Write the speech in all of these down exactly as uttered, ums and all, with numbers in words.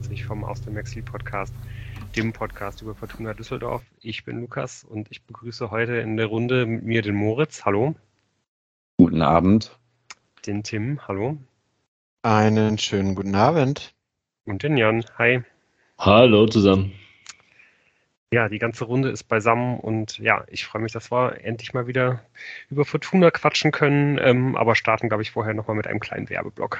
herzlich vom Aus dem Exil Podcast, dem Podcast über Fortuna Düsseldorf. Ich bin Lukas und ich begrüße heute in der Runde mit mir den Moritz. Hallo. Guten Abend. Den Tim. Hallo. Einen schönen guten Abend. Und den Jan. Hi. Hallo zusammen. Ja, die ganze Runde ist beisammen und ja, ich freue mich, dass wir endlich mal wieder über Fortuna quatschen können, ähm, aber starten, glaube ich, vorher nochmal mit einem kleinen Werbeblock.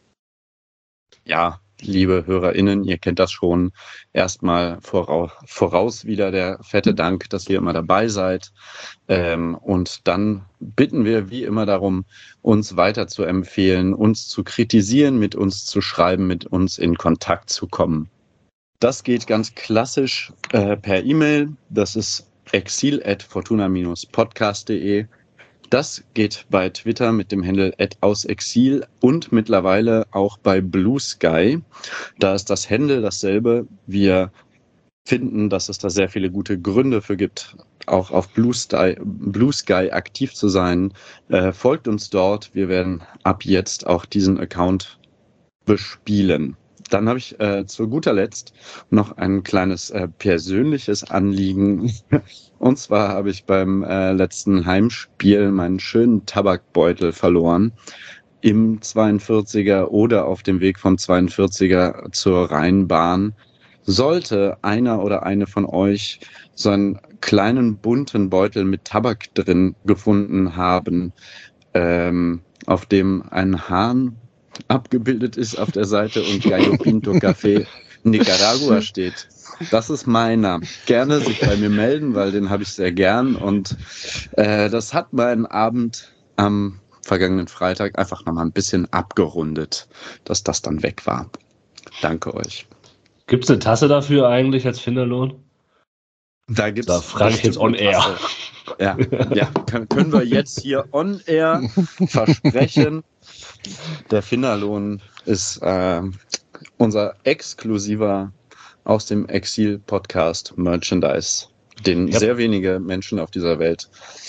Ja, liebe HörerInnen, ihr kennt das schon. Erstmal voraus, voraus wieder der fette Dank, dass ihr immer dabei seid. Ähm, und dann bitten wir wie immer darum, uns weiter zu empfehlen, uns zu kritisieren, mit uns zu schreiben, mit uns in Kontakt zu kommen. Das geht ganz klassisch äh, per E-Mail. Das ist exil at fortuna dash podcast punkt de. Das geht bei Twitter mit dem Handle at ausexil und mittlerweile auch bei Blue Sky. Da ist das Handle dasselbe. Wir finden, dass es da sehr viele gute Gründe für gibt, auch auf Blue Sky, Blue Sky aktiv zu sein. Äh, folgt uns dort. Wir werden ab jetzt auch diesen Account bespielen. Dann habe ich äh, zu guter Letzt noch ein kleines äh, persönliches Anliegen. Und zwar habe ich beim äh, letzten Heimspiel meinen schönen Tabakbeutel verloren. Im zweiundvierziger oder auf dem Weg vom zweiundvierziger zur Rheinbahn. Sollte einer oder eine von euch so einen kleinen bunten Beutel mit Tabak drin gefunden haben, ähm, auf dem ein Hahn abgebildet ist auf der Seite und Gallo Pinto Café Nicaragua steht. Das ist meiner. Gerne sich bei mir melden, weil den habe ich sehr gern. Und äh, das hat meinen Abend am vergangenen Freitag einfach nochmal ein bisschen abgerundet, dass das dann weg war. Danke euch. Gibt es eine Tasse dafür eigentlich als Finderlohn? Da gibt's da frage ich jetzt on air. Ja, ja, können wir jetzt hier on air versprechen. Der Finderlohn ist äh, unser exklusiver aus dem Exil-Podcast Merchandise, den ja. sehr wenige Menschen auf dieser Welt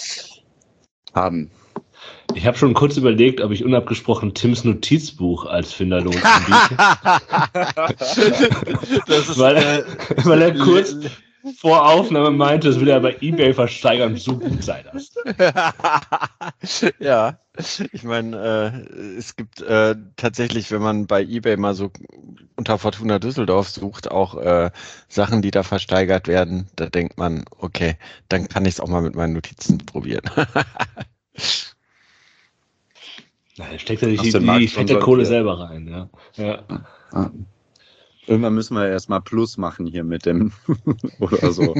haben. Ich habe schon kurz überlegt, ob ich unabgesprochen Tims Notizbuch als Finderlohn anbiete. das ist, weil, äh, weil er kurz vor Aufnahme meinte, das will er bei eBay versteigern, so gut sei das. Ja, ich meine, äh, es gibt äh, tatsächlich, wenn man bei eBay mal so unter Fortuna Düsseldorf sucht, auch äh, Sachen, die da versteigert werden. Da denkt man, okay, dann kann ich es auch mal mit meinen Notizen probieren. Nein, steckt ja nicht die, die fette Kohle selber rein. Ja. Ja. Ah. Irgendwann müssen wir erstmal Plus machen hier mit dem oder so.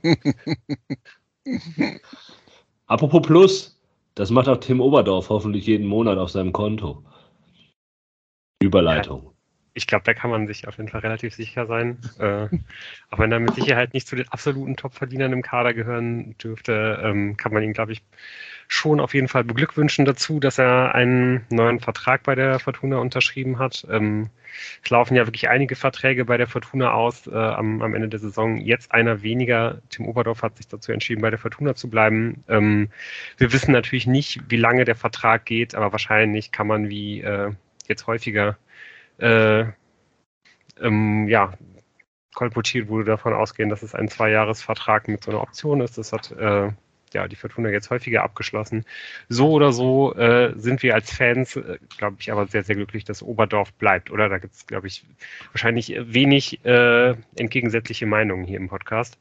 Apropos Plus, das macht auch Tim Oberdorf hoffentlich jeden Monat auf seinem Konto. Überleitung. Ja, ich glaube, da kann man sich auf jeden Fall relativ sicher sein. äh, auch wenn er mit Sicherheit nicht zu den absoluten Top-Verdienern im Kader gehören dürfte, ähm, kann man ihn, glaube ich, schon auf jeden Fall beglückwünschen dazu, dass er einen neuen Vertrag bei der Fortuna unterschrieben hat. Ähm, es laufen ja wirklich einige Verträge bei der Fortuna aus äh, am, am Ende der Saison. Jetzt einer weniger. Tim Oberdorf hat sich dazu entschieden, bei der Fortuna zu bleiben. Ähm, wir wissen natürlich nicht, wie lange der Vertrag geht, aber wahrscheinlich kann man wie äh, jetzt häufiger äh, ähm, ja, kolportiert wurde davon ausgehen, dass es ein Zweijahresvertrag mit so einer Option ist. Das hat äh, ja die Fortuna jetzt häufiger abgeschlossen. So oder so äh, sind wir als Fans, äh, glaube ich, aber sehr, sehr glücklich, dass Oberdorf bleibt. Oder da gibt es, glaube ich, wahrscheinlich wenig äh, entgegensätzliche Meinungen hier im Podcast.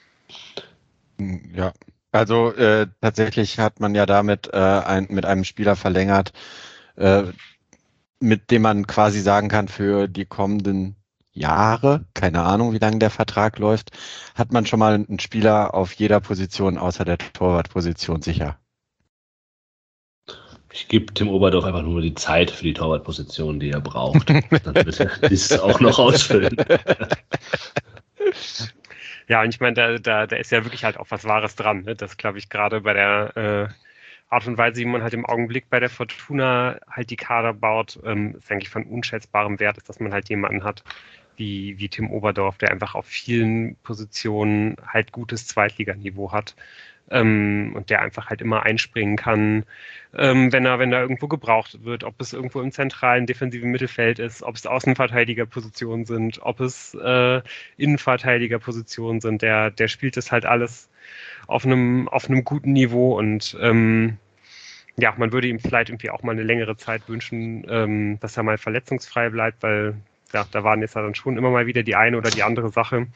Ja, also äh, tatsächlich hat man ja damit äh, ein, mit einem Spieler verlängert, äh, mit dem man quasi sagen kann, für die kommenden Jahre, keine Ahnung, wie lange der Vertrag läuft, hat man schon mal einen Spieler auf jeder Position außer der Torwartposition sicher. Ich gebe Tim Oberdorf einfach nur die Zeit für die Torwartposition, die er braucht. Dann wird er dieses auch noch ausfüllen. Ja, und ich meine, da, da, da ist ja wirklich halt auch was Wahres dran. Ne? Das glaube ich gerade bei der äh, Art und Weise, wie man halt im Augenblick bei der Fortuna halt die Kader baut, ähm, ist eigentlich von unschätzbarem Wert, ist, dass man halt jemanden hat wie, wie Tim Oberdorf, der einfach auf vielen Positionen halt gutes Zweitliganiveau hat. ähm, und der einfach halt immer einspringen kann, ähm, wenn er, wenn er irgendwo gebraucht wird, ob es irgendwo im zentralen defensiven Mittelfeld ist, ob es Außenverteidigerpositionen sind, ob es äh, Innenverteidigerpositionen sind, der, der spielt das halt alles auf einem, auf einem guten Niveau und ähm, ja, man würde ihm vielleicht irgendwie auch mal eine längere Zeit wünschen, ähm, dass er mal verletzungsfrei bleibt, weil ja, da waren jetzt dann schon immer mal wieder die eine oder die andere Sache.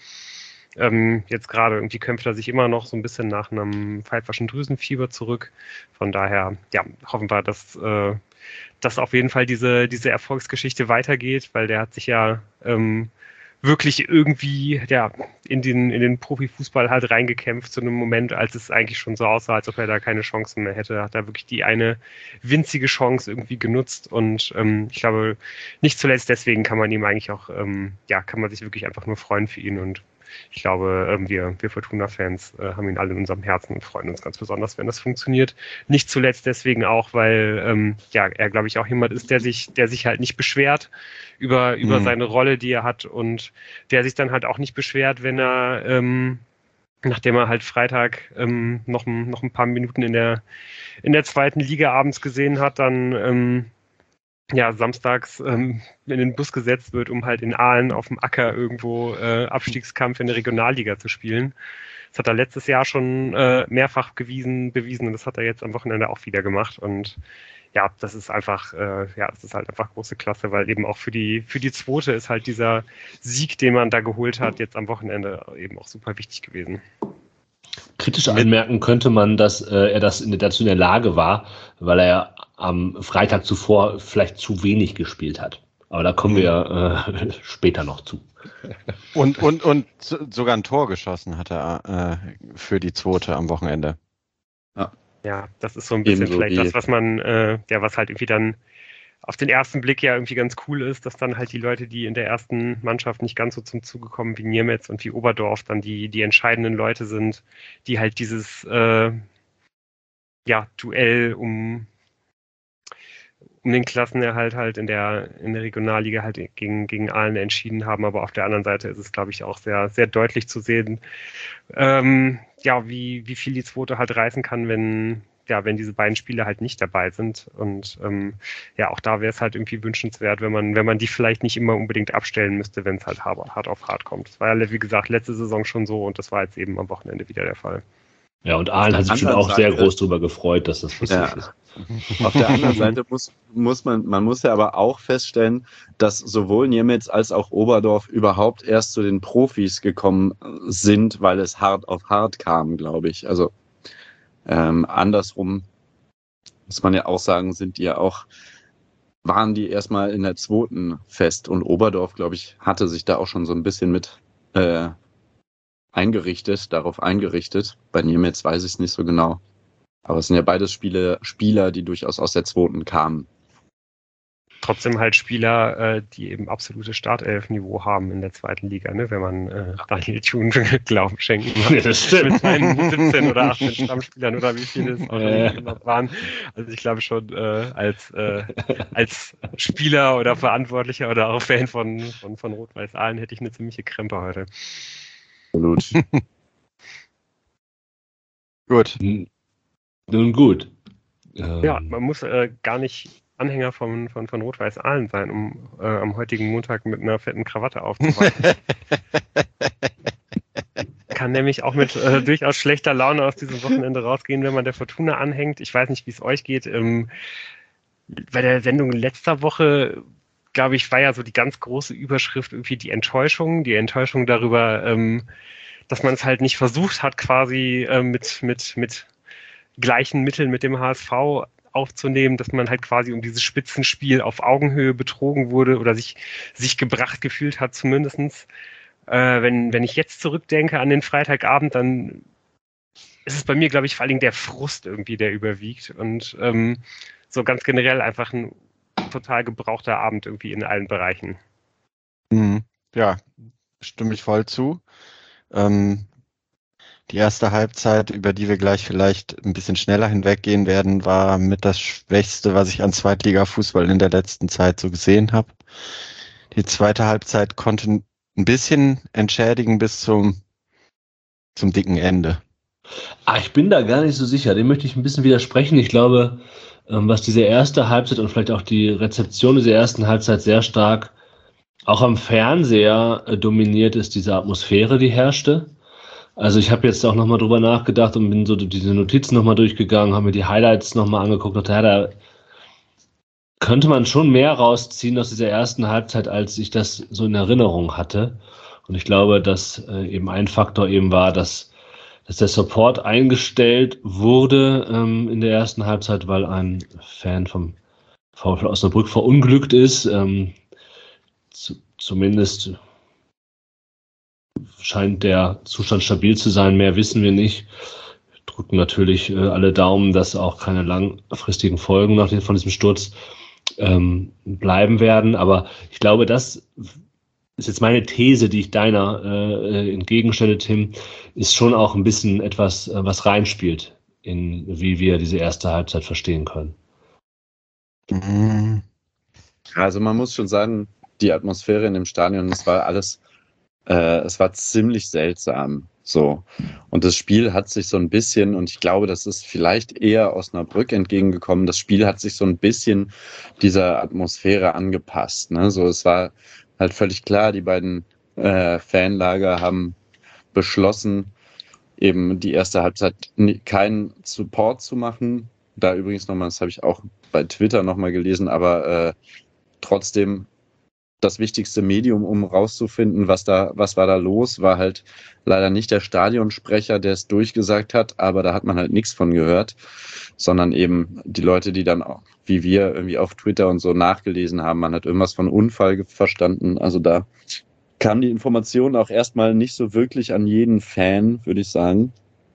Ähm, jetzt gerade irgendwie kämpft er sich immer noch so ein bisschen nach einem pfeifferschen Drüsenfieber zurück. Von daher, ja, hoffen wir, dass, äh, dass auf jeden Fall diese, diese Erfolgsgeschichte weitergeht, weil der hat sich ja ähm, wirklich irgendwie ja, in den, in den Profifußball halt reingekämpft zu einem Moment, als es eigentlich schon so aussah, als ob er da keine Chancen mehr hätte. Hat er wirklich die eine winzige Chance irgendwie genutzt und ähm, ich glaube, nicht zuletzt deswegen kann man ihm eigentlich auch, ähm, ja, kann man sich wirklich einfach nur freuen für ihn und ich glaube, ähm, wir, wir Fortuna-Fans äh, haben ihn alle in unserem Herzen und freuen uns ganz besonders, wenn das funktioniert. Nicht zuletzt deswegen auch, weil ähm, ja, er, glaube ich, auch jemand ist, der sich, der sich halt nicht beschwert über, über mhm. seine Rolle, die er hat und der sich dann halt auch nicht beschwert, wenn er, ähm, nachdem er halt Freitag ähm, noch, noch ein paar Minuten in der, in der zweiten Liga abends gesehen hat, dann ähm, ja, samstags ähm, in den Bus gesetzt wird, um halt in Aalen auf dem Acker irgendwo äh, Abstiegskampf in der Regionalliga zu spielen. Das hat er letztes Jahr schon äh, mehrfach gewiesen, bewiesen und das hat er jetzt am Wochenende auch wieder gemacht. Und ja, das ist einfach, äh, ja, das ist halt einfach große Klasse, weil eben auch für die, für die Zweite ist halt dieser Sieg, den man da geholt hat, jetzt am Wochenende eben auch super wichtig gewesen. Kritisch anmerken könnte man, dass äh, er das in, dazu in der Lage war, weil er am Freitag zuvor vielleicht zu wenig gespielt hat. Aber da kommen wir äh, später noch zu. Und, und, und sogar ein Tor geschossen hat er äh, für die Zweite am Wochenende. Ja, ja, das ist so ein bisschen Ebenso vielleicht das, was man, äh, ja, was halt irgendwie dann auf den ersten Blick ja irgendwie ganz cool ist, dass dann halt die Leute, die in der ersten Mannschaft nicht ganz so zum Zuge kommen wie Niemetz und wie Oberdorf, dann die, die entscheidenden Leute sind, die halt dieses äh, ja, Duell um, um den Klassenerhalt halt in der, in der Regionalliga halt gegen, gegen Aalen entschieden haben. Aber auf der anderen Seite ist es, glaube ich, auch sehr, sehr deutlich zu sehen, ähm, ja, wie, wie viel die Zweite halt reißen kann, wenn ja, wenn diese beiden Spieler halt nicht dabei sind. Und ähm, ja, auch da wäre es halt irgendwie wünschenswert, wenn man, wenn man die vielleicht nicht immer unbedingt abstellen müsste, wenn es halt hart auf hart kommt. Das war ja, wie gesagt, letzte Saison schon so und das war jetzt eben am Wochenende wieder der Fall. Ja, und Aalen hat sich schon auch Seite, sehr groß darüber gefreut, dass das passiert ja. ist. Auf der anderen Seite muss, muss man, man muss ja aber auch feststellen, dass sowohl Niemetz als auch Oberdorf überhaupt erst zu den Profis gekommen sind, weil es hart auf hart kam, glaube ich. Also Ähm, andersrum muss man ja auch sagen, sind die ja auch, waren die erstmal in der zweiten fest und Oberdorf, glaube ich, hatte sich da auch schon so ein bisschen mit äh, eingerichtet, darauf eingerichtet. Bei Niemetz weiß ich es nicht so genau. Aber es sind ja beides Spiele, Spieler, die durchaus aus der zweiten kamen. Trotzdem halt Spieler, äh, die eben absolutes Startelf-Niveau haben in der zweiten Liga, ne? Wenn man äh, Daniel Thun Glauben schenken mag. Ja, das stimmt. Mit seinen siebzehn oder achtzehn Stammspielern oder wie viele es auch immer waren. Also ich glaube schon, äh, als, äh, als Spieler oder Verantwortlicher oder auch Fan von, von, von Rot-Weiß Aalen hätte ich eine ziemliche Krempe heute. Absolut. Gut. Nun gut. Ja, man muss äh, gar nicht Anhänger von, von, von Rot-Weiß Aalen sein, um äh, am heutigen Montag mit einer fetten Krawatte aufzuwachen. Kann nämlich auch mit äh, durchaus schlechter Laune aus diesem Wochenende rausgehen, wenn man der Fortuna anhängt. Ich weiß nicht, wie es euch geht. Ähm, bei der Sendung letzter Woche, glaube ich, war ja so die ganz große Überschrift irgendwie die Enttäuschung. Die Enttäuschung darüber, ähm, dass man es halt nicht versucht hat, quasi äh, mit, mit, mit gleichen Mitteln mit dem H S V aufzunehmen, dass man halt quasi um dieses Spitzenspiel auf Augenhöhe betrogen wurde oder sich, sich gebracht gefühlt hat zumindestens. Äh, wenn, wenn ich jetzt zurückdenke an den Freitagabend, dann ist es bei mir, glaube ich, vor allen Dingen der Frust irgendwie, der überwiegt und ähm, so ganz generell einfach ein total gebrauchter Abend irgendwie in allen Bereichen. Mhm. Ja, stimme ich voll zu. Ähm, Die erste Halbzeit, über die wir gleich vielleicht ein bisschen schneller hinweggehen werden, war mit das Schwächste, was ich an Zweitliga-Fußball in der letzten Zeit so gesehen habe. Die zweite Halbzeit konnte ein bisschen entschädigen bis zum, zum dicken Ende. Ah, ich bin da gar nicht so sicher. Dem möchte ich ein bisschen widersprechen. Ich glaube, ähm, was diese erste Halbzeit und vielleicht auch die Rezeption dieser ersten Halbzeit sehr stark auch am Fernseher äh, dominiert, ist diese Atmosphäre, die herrschte. Also ich habe jetzt auch nochmal drüber nachgedacht und bin so diese Notizen nochmal durchgegangen, habe mir die Highlights nochmal angeguckt und dachte, ja, da könnte man schon mehr rausziehen aus dieser ersten Halbzeit, als ich das so in Erinnerung hatte. Und ich glaube, dass äh, eben ein Faktor eben war, dass, dass der Support eingestellt wurde ähm, in der ersten Halbzeit, weil ein Fan vom VfL Osnabrück verunglückt ist. Ähm, zu, zumindest scheint der Zustand stabil zu sein, mehr wissen wir nicht. Wir drücken natürlich äh, alle Daumen, dass auch keine langfristigen Folgen nach dem, von diesem Sturz ähm, bleiben werden. Aber ich glaube, das ist jetzt meine These, die ich deiner äh, entgegenstelle, Tim, ist schon auch ein bisschen etwas, äh, was reinspielt, in wie wir diese erste Halbzeit verstehen können. Also man muss schon sagen, die Atmosphäre in dem Stadion, es war alles, äh, es war ziemlich seltsam. So. Und das Spiel hat sich so ein bisschen, und ich glaube, das ist vielleicht eher Osnabrück entgegengekommen, das Spiel hat sich so ein bisschen dieser Atmosphäre angepasst. Ne? So, es war halt völlig klar, die beiden äh, Fanlager haben beschlossen, eben die erste Halbzeit keinen Support zu machen. Da übrigens nochmal, das habe ich auch bei Twitter nochmal gelesen, aber äh, trotzdem das wichtigste Medium, um rauszufinden, was da, was war da los, war halt leider nicht der Stadionsprecher, der es durchgesagt hat, aber da hat man halt nichts von gehört, sondern eben die Leute, die dann auch, wie wir, irgendwie auf Twitter und so nachgelesen haben. Man hat irgendwas von Unfall verstanden. Also da kam die Information auch erstmal nicht so wirklich an jeden Fan, würde ich sagen.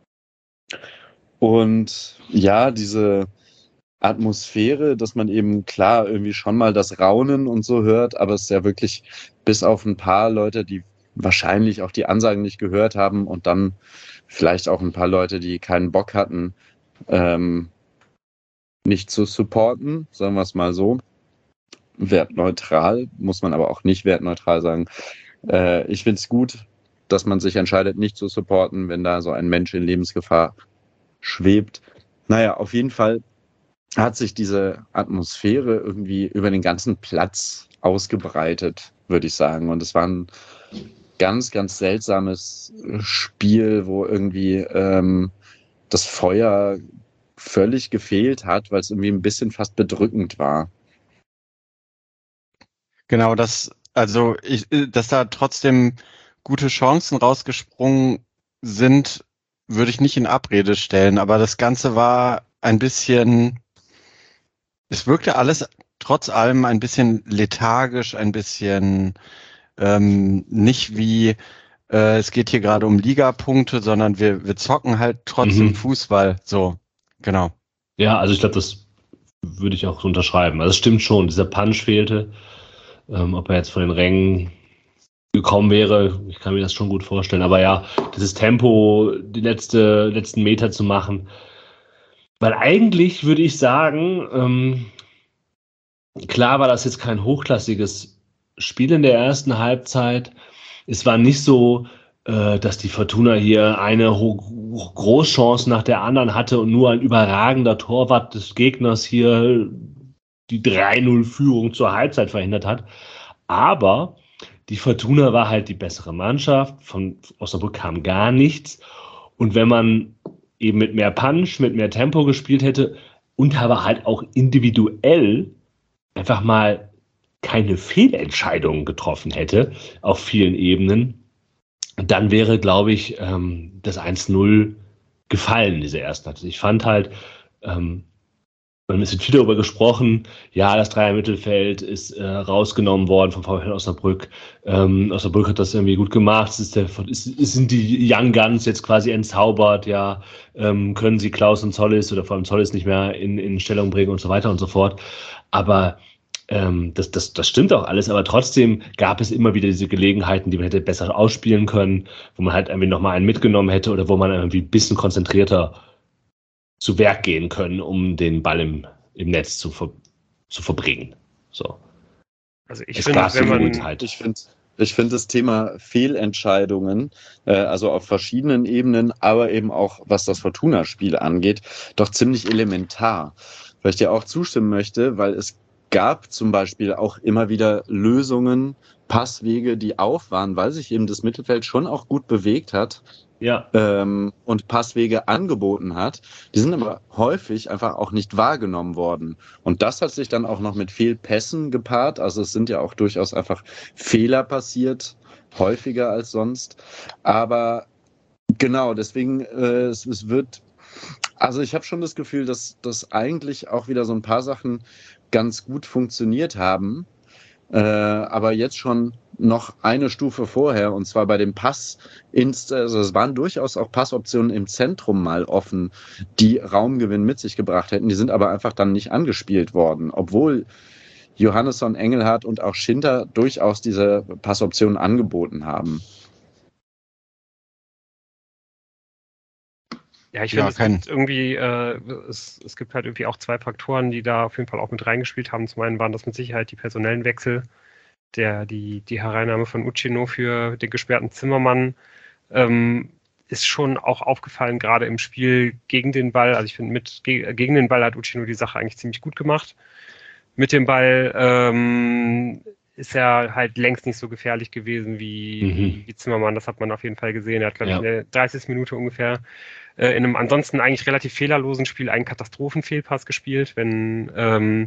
Und ja, diese Atmosphäre, dass man eben klar irgendwie schon mal das Raunen und so hört, aber es ist ja wirklich bis auf ein paar Leute, die wahrscheinlich auch die Ansagen nicht gehört haben und dann vielleicht auch ein paar Leute, die keinen Bock hatten, ähm, nicht zu supporten, sagen wir es mal so. Wertneutral, muss man aber auch nicht wertneutral sagen. Äh, ich finde es gut, dass man sich entscheidet, nicht zu supporten, wenn da so ein Mensch in Lebensgefahr schwebt. Naja, auf jeden Fall hat sich diese Atmosphäre irgendwie über den ganzen Platz ausgebreitet, würde ich sagen. Und es war ein ganz, ganz seltsames Spiel, wo irgendwie ähm, das Feuer völlig gefehlt hat, weil es irgendwie ein bisschen fast bedrückend war. Genau, das, also ich, dass da trotzdem gute Chancen rausgesprungen sind, würde ich nicht in Abrede stellen, aber das Ganze war ein bisschen, es wirkte alles trotz allem ein bisschen lethargisch, ein bisschen ähm, nicht wie, äh, es geht hier gerade um Ligapunkte, sondern wir, wir zocken halt trotzdem Mhm. Fußball. So, genau. Ja, also ich glaube, das würde ich auch so unterschreiben. Also es stimmt schon, dieser Punch fehlte. Ähm, ob er jetzt von den Rängen gekommen wäre, ich kann mir das schon gut vorstellen. Aber ja, dieses Tempo, die letzte, letzten Meter zu machen. Weil eigentlich würde ich sagen, ähm, klar war das jetzt kein hochklassiges Spiel in der ersten Halbzeit. Es war nicht so, äh, dass die Fortuna hier eine Ho- Großchance nach der anderen hatte und nur ein überragender Torwart des Gegners hier die drei null Führung zur Halbzeit verhindert hat. Aber die Fortuna war halt die bessere Mannschaft. Von Osnabrück kam gar nichts. Und wenn man eben mit mehr Punch, mit mehr Tempo gespielt hätte und aber halt auch individuell einfach mal keine Fehlentscheidungen getroffen hätte auf vielen Ebenen, dann wäre, glaube ich, ähm, das eins null gefallen in dieser ersten Halbzeit. Ich fand halt, ähm, wir haben ein bisschen viel darüber gesprochen, ja, das Dreier-Mittelfeld ist äh, rausgenommen worden vom VfL Osnabrück. Ähm, Osnabrück hat das irgendwie gut gemacht. Es, ist der, es, es sind die Young Guns jetzt quasi entzaubert, ja, ähm, können sie Klaus und Zollis oder vor allem Zollis nicht mehr in, in Stellung bringen und so weiter und so fort. Aber ähm, das, das, das stimmt auch alles, aber trotzdem gab es immer wieder diese Gelegenheiten, die man hätte besser ausspielen können, wo man halt irgendwie nochmal einen mitgenommen hätte oder wo man irgendwie ein bisschen konzentrierter zu Werk gehen können, um den Ball im, im Netz zu, ver, zu verbringen. So. Also ich Es finde, gab wenn so man, Unsicherheit. Ich finde, Ich finde das Thema Fehlentscheidungen, äh, also auf verschiedenen Ebenen, aber eben auch was das Fortuna-Spiel angeht, doch ziemlich elementar. Weil ich dir auch zustimmen möchte, weil es gab zum Beispiel auch immer wieder Lösungen, Passwege, die auf waren, weil sich eben das Mittelfeld schon auch gut bewegt hat. Ja. Ähm, und Passwege angeboten hat. Die sind aber häufig einfach auch nicht wahrgenommen worden. Und das hat sich dann auch noch mit Fehlpässen gepaart. Also es sind ja auch durchaus einfach Fehler passiert, häufiger als sonst. Aber genau, deswegen, äh, es, es wird, also ich habe schon das Gefühl, dass, dass eigentlich auch wieder so ein paar Sachen ganz gut funktioniert haben. Äh, aber jetzt schon noch eine Stufe vorher, und zwar bei dem Pass, ins, also es waren durchaus auch Passoptionen im Zentrum mal offen, die Raumgewinn mit sich gebracht hätten. Die sind aber einfach dann nicht angespielt worden, obwohl Johannesson, Engelhardt und auch Schinter durchaus diese Passoptionen angeboten haben. Ja, ich Ja, finde, es kein- gibt irgendwie, äh, es, es gibt halt irgendwie auch zwei Faktoren, die da auf jeden Fall auch mit reingespielt haben. Zum einen waren das mit Sicherheit die personellen Wechsel, der, die, die Hereinnahme von Uchino für den gesperrten Zimmermann, ähm, ist schon auch aufgefallen, gerade im Spiel gegen den Ball. Also ich finde, mit ge- gegen den Ball hat Uchino die Sache eigentlich ziemlich gut gemacht. Mit dem Ball ähm, ist er halt längst nicht so gefährlich gewesen wie, Mhm. wie, wie Zimmermann. Das hat man auf jeden Fall gesehen. Er hat, glaube Ja. ich, in der dreißigsten Minute ungefähr äh, in einem ansonsten eigentlich relativ fehlerlosen Spiel einen Katastrophenfehlpass gespielt. Wenn, ähm,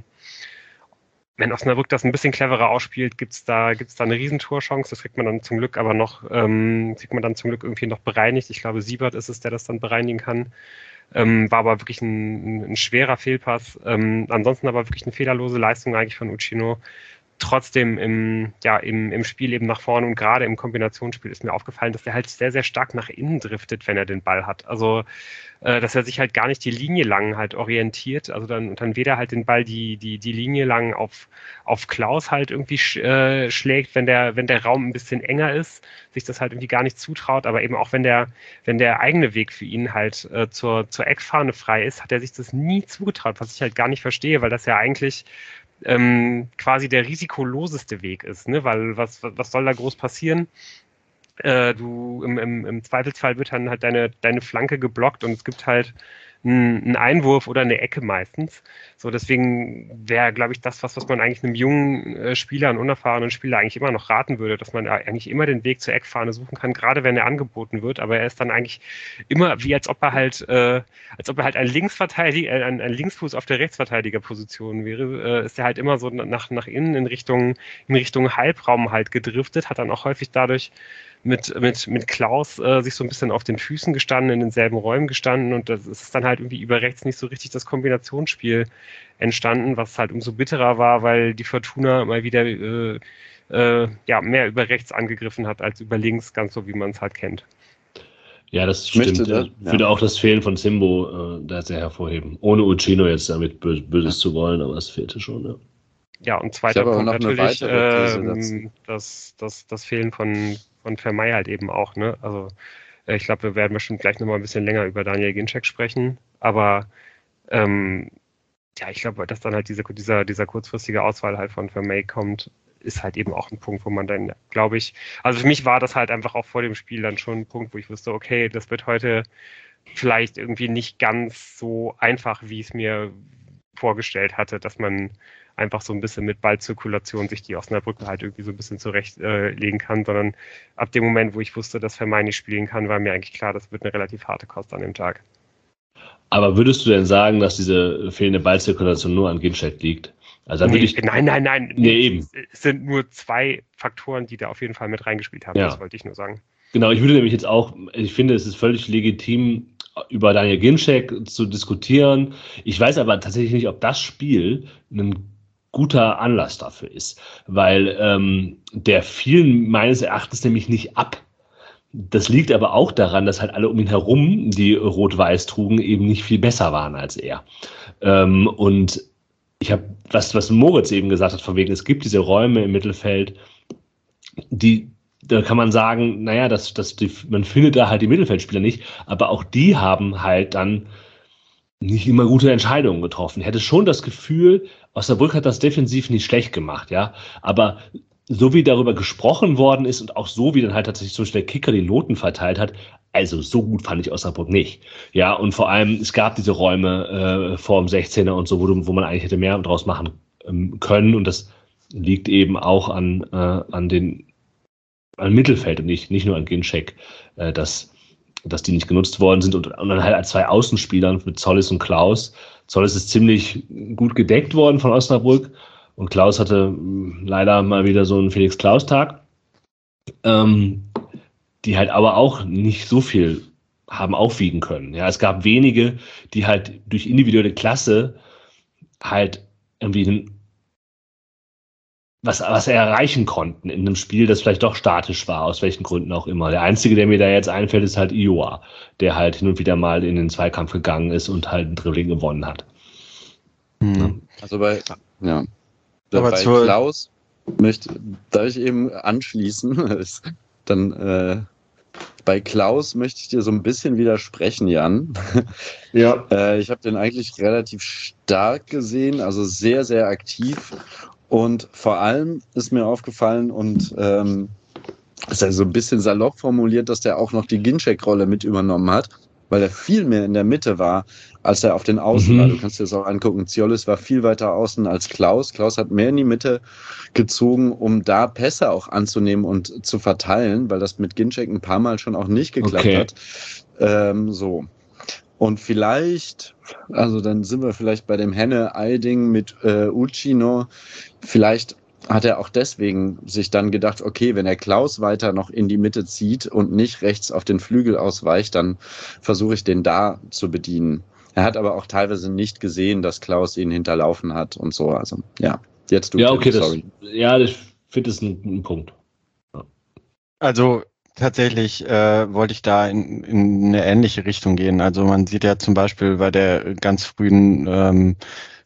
wenn Osnabrück das ein bisschen cleverer ausspielt, gibt's da, gibt's da eine Riesentorchance. Das kriegt man dann zum Glück aber noch, ähm, kriegt man dann zum Glück irgendwie noch bereinigt. Ich glaube, Siebert ist es, der das dann bereinigen kann. Ähm, war aber wirklich ein, ein schwerer Fehlpass. Ähm, ansonsten aber wirklich eine fehlerlose Leistung eigentlich von Uchino. Trotzdem im, ja, im, im Spiel eben nach vorne und gerade im Kombinationsspiel ist mir aufgefallen, dass der halt sehr, sehr stark nach innen driftet, wenn er den Ball hat. Also, äh, dass er sich halt gar nicht die Linie lang halt orientiert. Also dann, und dann weder halt den Ball die, die, die Linie lang auf, auf Klaus halt irgendwie sch, äh, schlägt, wenn der, wenn der Raum ein bisschen enger ist, sich das halt irgendwie gar nicht zutraut, aber eben auch wenn der, wenn der eigene Weg für ihn halt äh, zur, zur Eckfahne frei ist, hat er sich das nie zugetraut, was ich halt gar nicht verstehe, weil das ja eigentlich ähm, quasi der risikoloseste Weg ist, ne? Weil was, was soll da groß passieren? Äh, du im, im, im Zweifelsfall wird dann halt deine, deine Flanke geblockt und es gibt halt einen Einwurf oder eine Ecke meistens. So, deswegen wäre, glaube ich, das, was, was man eigentlich einem jungen äh, Spieler, einem unerfahrenen Spieler eigentlich immer noch raten würde, dass man eigentlich immer den Weg zur Eckfahne suchen kann, gerade wenn er angeboten wird, aber er ist dann eigentlich immer wie, als ob er halt, äh, als ob er halt ein Linksverteidiger, äh, ein, ein Linksfuß auf der Rechtsverteidigerposition wäre, äh, ist er halt immer so nach, nach innen in Richtung, in Richtung Halbraum halt gedriftet, hat dann auch häufig dadurch mit, mit, mit Klaus äh, sich so ein bisschen auf den Füßen gestanden, in denselben Räumen gestanden und das ist dann halt irgendwie über rechts nicht so richtig das Kombinationsspiel entstanden, was halt umso bitterer war, weil die Fortuna mal wieder äh, äh, ja, mehr über rechts angegriffen hat als über links, ganz so wie man es halt kennt. Ja, das Ich stimmt. möchte Ich da- würde ja. auch das Fehlen von Simbo äh, da sehr hervorheben. Ohne Uchino jetzt damit bö- Böses zu wollen, aber es fehlte schon. Ja. Ja, und zweiter Ich habe aber Punkt noch eine natürlich, weitere These ähm, das, das, das Fehlen von, von Vermey halt eben auch, ne? Also äh, ich glaube, wir werden bestimmt gleich nochmal ein bisschen länger über Daniel Ginczek sprechen, aber ähm, ja, ich glaube, dass dann halt diese, dieser, dieser kurzfristige Auswahl halt von Vermey kommt, ist halt eben auch ein Punkt, wo man dann, glaube ich, also für mich war das halt einfach auch vor dem Spiel dann schon ein Punkt, wo ich wusste, okay, das wird heute vielleicht irgendwie nicht ganz so einfach, wie ich es mir vorgestellt hatte, dass man einfach so ein bisschen mit Ballzirkulation sich die Osnabrücker halt irgendwie so ein bisschen zurechtlegen äh, kann, sondern ab dem Moment, wo ich wusste, dass Vermey nicht spielen kann, war mir eigentlich klar, das wird eine relativ harte Kost an dem Tag. Aber würdest du denn sagen, dass diese fehlende Ballzirkulation nur an Ginczek liegt? Also dann Nee, würde ich, nein, nein, nein. Nee, eben. Es sind nur zwei Faktoren, die da auf jeden Fall mit reingespielt haben, Ja. das wollte ich nur sagen. Genau, ich würde nämlich jetzt auch, ich finde, es ist völlig legitim, über Daniel Ginczek zu diskutieren. Ich weiß aber tatsächlich nicht, ob das Spiel ein guter Anlass dafür ist, weil ähm, der fiel meines Erachtens nämlich nicht ab. Das liegt aber auch daran, dass halt alle um ihn herum, die rot-weiß trugen, eben nicht viel besser waren als er. Ähm, und ich habe, was, was Moritz eben gesagt hat, von wegen, es gibt diese Räume im Mittelfeld, die, da kann man sagen, naja, das, das, die, man findet da halt die Mittelfeldspieler nicht, aber auch die haben halt dann nicht immer gute Entscheidungen getroffen. Ich hätte schon das Gefühl, Osnabrück hat das defensiv nicht schlecht gemacht, ja, aber so wie darüber gesprochen worden ist und auch so, wie dann halt tatsächlich zum Beispiel der Kicker die Noten verteilt hat, also so gut fand ich Osnabrück nicht. Ja, und vor allem, es gab diese Räume äh, vor dem sechzehner und so, wo, wo man eigentlich hätte mehr draus machen ähm, können. Und das liegt eben auch an, äh, an den an Mittelfeld und nicht, nicht nur an Ginczek, äh, dass, dass die nicht genutzt worden sind. Und, und dann halt als zwei Außenspielern mit Zollis und Klaus. Zollis ist ziemlich gut gedeckt worden von Osnabrück. Und Klaus hatte mh, leider mal wieder so einen Felix-Klaus-Tag. Ähm, die halt aber auch nicht so viel haben aufwiegen können. Ja, es gab wenige, die halt durch individuelle Klasse halt irgendwie einen, was, was erreichen konnten in einem Spiel, das vielleicht doch statisch war, aus welchen Gründen auch immer. Der einzige, der mir da jetzt einfällt, ist halt Ioa, der halt hin und wieder mal in den Zweikampf gegangen ist und halt ein Dribbling gewonnen hat. Mhm. Also bei, ja. Aber bei Klaus möchte, darf ich eben anschließen, dann äh, bei Klaus möchte ich dir so ein bisschen widersprechen, Jan. Ja. äh, ich habe den eigentlich relativ stark gesehen, also sehr, sehr aktiv. Und vor allem ist mir aufgefallen und ähm, ist er so ein bisschen salopp formuliert, dass der auch noch die Ginczek-Rolle mit übernommen hat, weil er viel mehr in der Mitte war, als er auf den Außen Mhm. war. Du kannst dir das auch angucken. Ziolis war viel weiter außen als Klaus. Klaus hat mehr in die Mitte gezogen, um da Pässe auch anzunehmen und zu verteilen, weil das mit Ginczek ein paar Mal schon auch nicht geklappt Okay. hat. Ähm, so. Und vielleicht, also dann sind wir vielleicht bei dem Henne-Ei-Ding mit äh, Uchino. Vielleicht hat er auch deswegen sich dann gedacht, okay, wenn er Klaus weiter noch in die Mitte zieht und nicht rechts auf den Flügel ausweicht, dann versuche ich den da zu bedienen. Er hat aber auch teilweise nicht gesehen, dass Klaus ihn hinterlaufen hat und so. Also ja, jetzt du, Ja, Tim, okay, das, sorry. ja, ich finde das ein, ein Punkt. Also tatsächlich äh, wollte ich da in, in eine ähnliche Richtung gehen. Also man sieht ja zum Beispiel bei der ganz frühen ähm,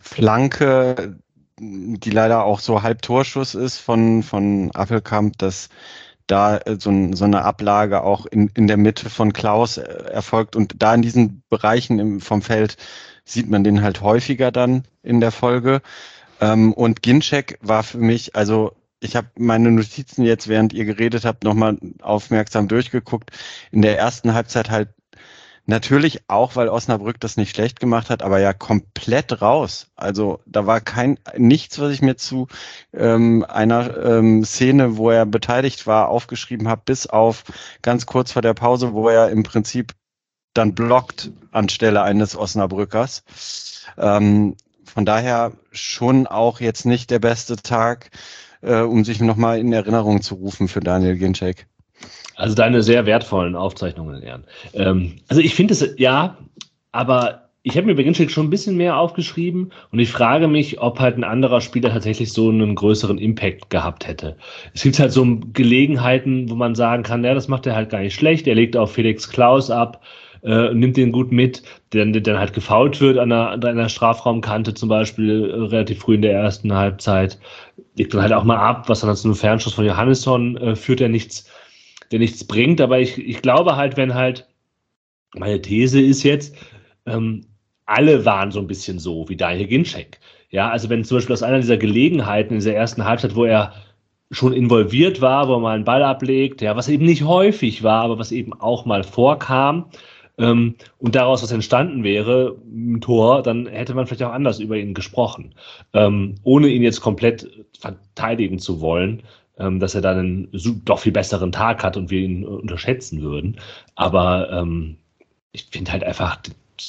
Flanke, die leider auch so halb Torschuss ist von, von Appelkamp, dass da äh, so, ein, so eine Ablage auch in, in der Mitte von Klaus äh, erfolgt. Und da in diesen Bereichen im, vom Feld sieht man den halt häufiger dann in der Folge. Ähm, und Ginczek war für mich, also ich habe meine Notizen jetzt, während ihr geredet habt, nochmal aufmerksam durchgeguckt. In der ersten Halbzeit halt natürlich auch, weil Osnabrück das nicht schlecht gemacht hat, aber ja komplett raus. Also da war kein nichts, was ich mir zu ähm, einer ähm, Szene, wo er beteiligt war, aufgeschrieben habe, bis auf ganz kurz vor der Pause, wo er im Prinzip dann blockt anstelle eines Osnabrückers. Ähm, von daher schon auch jetzt nicht der beste Tag, äh, um sich nochmal in Erinnerung zu rufen für Daniel Ginczek. Also deine sehr wertvollen Aufzeichnungen, Jan. Ähm, also ich finde es, ja, aber ich habe mir bei Ginczek schon ein bisschen mehr aufgeschrieben und ich frage mich, ob halt ein anderer Spieler tatsächlich so einen größeren Impact gehabt hätte. Es gibt halt so Gelegenheiten, wo man sagen kann, ja, das macht er halt gar nicht schlecht, er legt auf Felix Klaus ab, äh, nimmt den gut mit, der dann halt gefoult wird an einer, an einer Strafraumkante zum Beispiel äh, relativ früh in der ersten Halbzeit. Legt dann halt auch mal ab, was dann zu einem Fernschuss von Johannesson äh, führt, der nichts der nichts bringt, aber ich, ich glaube halt, wenn halt, meine These ist jetzt, ähm, alle waren so ein bisschen so wie Daniel Ginczek. Ja, also wenn zum Beispiel aus einer dieser Gelegenheiten in dieser ersten Halbzeit, wo er schon involviert war, wo er mal einen Ball ablegt, ja, was eben nicht häufig war, aber was eben auch mal vorkam, ähm, und daraus was entstanden wäre, ein Tor, dann hätte man vielleicht auch anders über ihn gesprochen. Ähm, ohne ihn jetzt komplett verteidigen zu wollen, dass er dann einen doch viel besseren Tag hat und wir ihn unterschätzen würden. Aber ähm, ich finde halt einfach,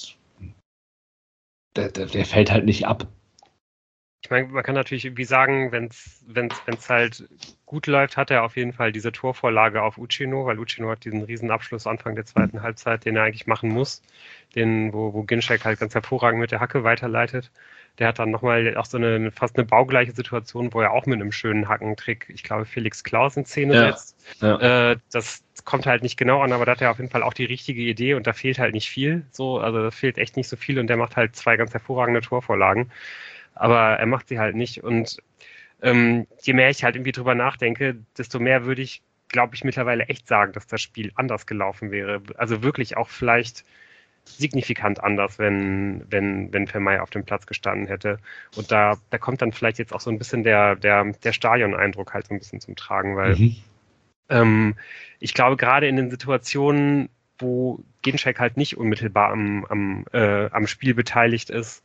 der, der, der fällt halt nicht ab. Ich meine, man kann natürlich irgendwie sagen, wenn es halt gut läuft, hat er auf jeden Fall diese Torvorlage auf Uchino, weil Uchino hat diesen riesen Abschluss Anfang der zweiten Halbzeit, den er eigentlich machen muss, den, wo, wo Ginczek halt ganz hervorragend mit der Hacke weiterleitet. Der hat dann nochmal auch so eine fast eine baugleiche Situation, wo er auch mit einem schönen Hackentrick, ich glaube, Felix Klaus in Szene Ja, setzt. ja. Äh, das kommt halt nicht genau an, aber da hat er auf jeden Fall auch die richtige Idee und da fehlt halt nicht viel. So, also da fehlt echt nicht so viel und der macht halt zwei ganz hervorragende Torvorlagen. Aber er macht sie halt nicht. Und ähm, je mehr ich halt irgendwie drüber nachdenke, desto mehr würde ich, glaube ich, mittlerweile echt sagen, dass das Spiel anders gelaufen wäre. Also wirklich auch vielleicht signifikant anders, wenn, wenn, wenn Vermeij auf dem Platz gestanden hätte. Und da, da kommt dann vielleicht jetzt auch so ein bisschen der, der, der Stadion-Eindruck halt so ein bisschen zum Tragen, weil mhm. ähm, ich glaube, gerade in den Situationen, wo Ginczek halt nicht unmittelbar am, am, äh, am Spiel beteiligt ist,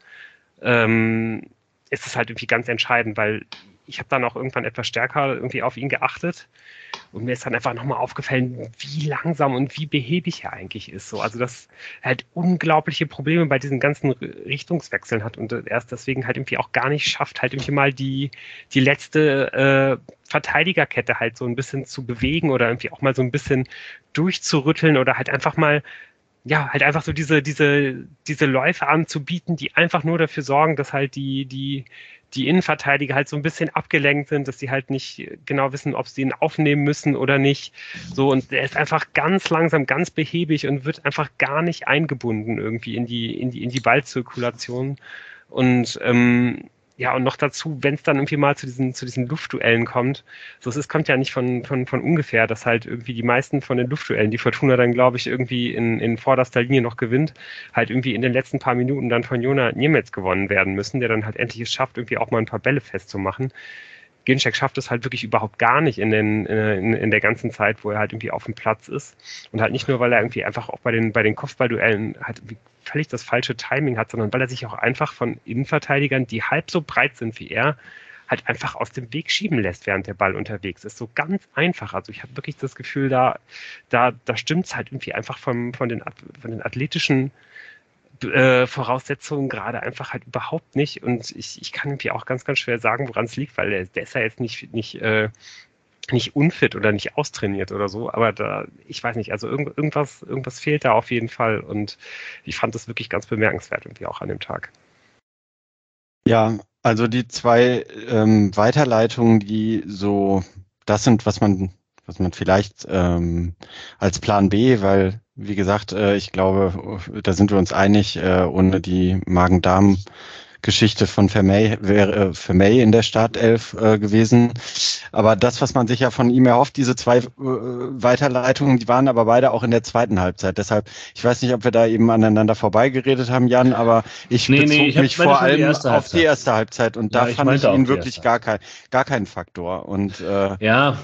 ähm, ist es halt irgendwie ganz entscheidend, weil ich habe dann auch irgendwann etwas stärker irgendwie auf ihn geachtet und mir ist dann einfach nochmal aufgefallen, wie langsam und wie behäbig er eigentlich ist. So, also dass er halt unglaubliche Probleme bei diesen ganzen Richtungswechseln hat und er es deswegen halt irgendwie auch gar nicht schafft, halt irgendwie mal die, die letzte äh, Verteidigerkette halt so ein bisschen zu bewegen oder irgendwie auch mal so ein bisschen durchzurütteln oder halt einfach mal ja, halt einfach so diese, diese, diese Läufe anzubieten, die einfach nur dafür sorgen, dass halt die, die, die Innenverteidiger halt so ein bisschen abgelenkt sind, dass sie halt nicht genau wissen, ob sie ihn aufnehmen müssen oder nicht. So, und er ist einfach ganz langsam, ganz behäbig und wird einfach gar nicht eingebunden irgendwie in die, in die, in die Ballzirkulation. Und, ähm, ja, und noch dazu, wenn es dann irgendwie mal zu diesen, zu diesen Luftduellen kommt, so es ist, kommt ja nicht von, von, von ungefähr, dass halt irgendwie die meisten von den Luftduellen, die Fortuna dann, glaube ich, irgendwie in, in vorderster Linie noch gewinnt, halt irgendwie in den letzten paar Minuten dann von Jona Niemetz gewonnen werden müssen, der dann halt endlich es schafft, irgendwie auch mal ein paar Bälle festzumachen. Ginczek schafft es halt wirklich überhaupt gar nicht in, den, in, in der ganzen Zeit, wo er halt irgendwie auf dem Platz ist. Und halt nicht nur, weil er irgendwie einfach auch bei den, bei den Kopfballduellen halt völlig das falsche Timing hat, sondern weil er sich auch einfach von Innenverteidigern, die halb so breit sind wie er, halt einfach aus dem Weg schieben lässt, während der Ball unterwegs ist. So ganz einfach. Also ich habe wirklich das Gefühl, da, da, da stimmt es halt irgendwie einfach vom, von, den, von den athletischen Äh, Voraussetzungen gerade einfach halt überhaupt nicht und ich, ich kann irgendwie auch ganz, ganz schwer sagen, woran es liegt, weil der, der ist ja jetzt nicht, nicht, äh, nicht unfit oder nicht austrainiert oder so, aber da, ich weiß nicht, also irgend, irgendwas, irgendwas fehlt da auf jeden Fall und ich fand das wirklich ganz bemerkenswert irgendwie auch an dem Tag. Ja, also die zwei ähm, Weiterleitungen, die so das sind, was man was man vielleicht ähm, als Plan B, weil, wie gesagt, äh, ich glaube, da sind wir uns einig, äh, ohne die Magen-Darm-Geschichte von Vermeij wäre äh, Vermeij in der Startelf äh, gewesen. Aber das, was man sich ja von ihm erhofft, diese zwei äh, Weiterleitungen, die waren aber beide auch in der zweiten Halbzeit. Deshalb, ich weiß nicht, ob wir da eben aneinander vorbeigeredet haben, Jan, aber ich nee, bezog nee, ich mich vor allem die auf die erste Halbzeit und ja, da ich fand ich ihn wirklich erste. gar kein, gar keinen Faktor. Und äh, ja.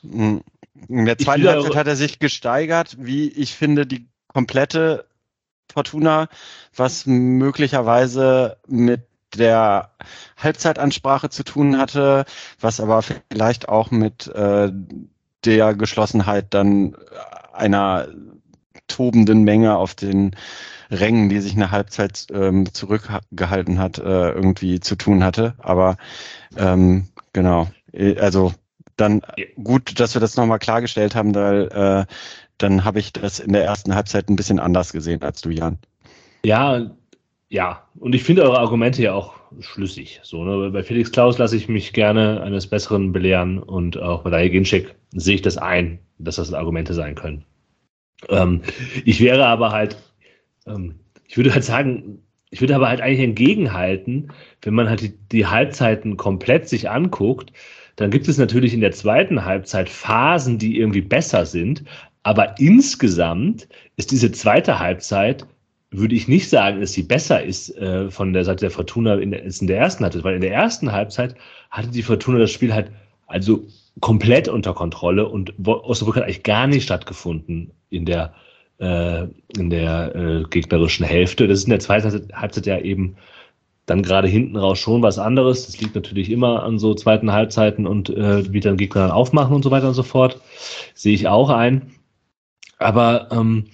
In der zweiten Halbzeit hat er sich gesteigert, wie ich finde, die komplette Fortuna, was möglicherweise mit der Halbzeitansprache zu tun hatte, was aber vielleicht auch mit äh, der Geschlossenheit dann einer tobenden Menge auf den Rängen, die sich eine Halbzeit ähm, zurückgehalten hat, äh, irgendwie zu tun hatte. Aber ähm, genau, also dann gut, dass wir das nochmal klargestellt haben, weil äh, dann habe ich das in der ersten Halbzeit ein bisschen anders gesehen als du, Jan. Ja, ja. Und ich finde eure Argumente ja auch schlüssig. So, ne? Bei Felix Klaus lasse ich mich gerne eines Besseren belehren und auch bei Daniel Ginczek sehe ich das ein, dass das Argumente sein können. Ähm, ich wäre aber halt, ähm, ich würde halt sagen, ich würde aber halt eigentlich entgegenhalten, wenn man halt die, die Halbzeiten komplett sich anguckt, dann gibt es natürlich in der zweiten Halbzeit Phasen, die irgendwie besser sind. Aber insgesamt ist diese zweite Halbzeit, würde ich nicht sagen, dass sie besser ist äh, von der Seite der Fortuna in der, in der ersten Halbzeit. Weil in der ersten Halbzeit hatte die Fortuna das Spiel halt also komplett unter Kontrolle und Osnabrück hat eigentlich gar nicht stattgefunden in der, äh, in der äh, gegnerischen Hälfte. Das ist in der zweiten Halbzeit ja eben dann gerade hinten raus schon was anderes. Das liegt natürlich immer an so zweiten Halbzeiten und äh, wie dann Gegner dann aufmachen und so weiter und so fort. Sehe ich auch ein. Aber ähm,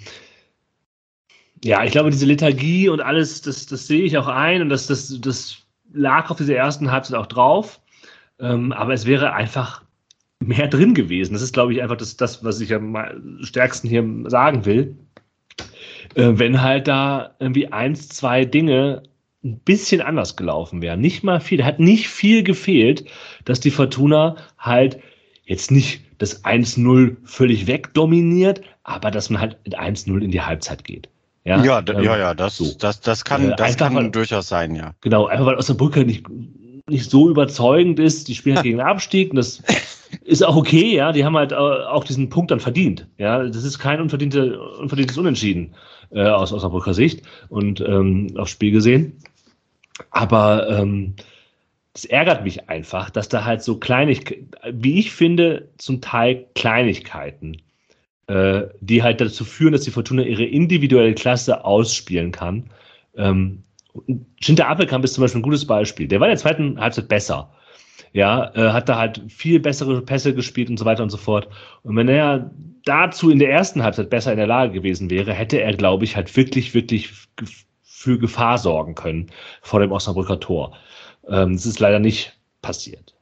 ja, ich glaube, diese Lethargie und alles, das, das sehe ich auch ein und das, das, das lag auf dieser ersten Halbzeit auch drauf. Ähm, aber es wäre einfach mehr drin gewesen. Das ist, glaube ich, einfach das, das was ich am stärksten hier sagen will. Äh, wenn halt da irgendwie eins, zwei Dinge ein bisschen anders gelaufen wäre. Nicht mal viel. Da hat nicht viel gefehlt, dass die Fortuna halt jetzt nicht das eins null völlig wegdominiert, aber dass man halt mit eins null in die Halbzeit geht. Ja, ja, d- ähm, ja, ja, das, so. das, das kann, Äh, das kann weil, durchaus sein, ja. Genau, einfach weil Osnabrück nicht, nicht so überzeugend ist. Die spielen halt gegen den Abstieg und das ist auch okay, ja. Die haben halt auch diesen Punkt dann verdient. Ja, das ist kein unverdiente, unverdientes Unentschieden äh, aus Osnabrücker Sicht und ähm, aufs Spiel gesehen. Aber ähm, das ärgert mich einfach, dass da halt so Kleinigkeiten, wie ich finde, zum Teil Kleinigkeiten, äh, die halt dazu führen, dass die Fortuna ihre individuelle Klasse ausspielen kann. Ähm, Schinter Appelkamp ist zum Beispiel ein gutes Beispiel. Der war in der zweiten Halbzeit besser. Ja, äh, hat da halt viel bessere Pässe gespielt und so weiter und so fort. Und wenn er dazu in der ersten Halbzeit besser in der Lage gewesen wäre, hätte er, glaube ich, halt wirklich, wirklich für Gefahr sorgen können vor dem Osnabrücker Tor. Ähm, das ist leider nicht passiert.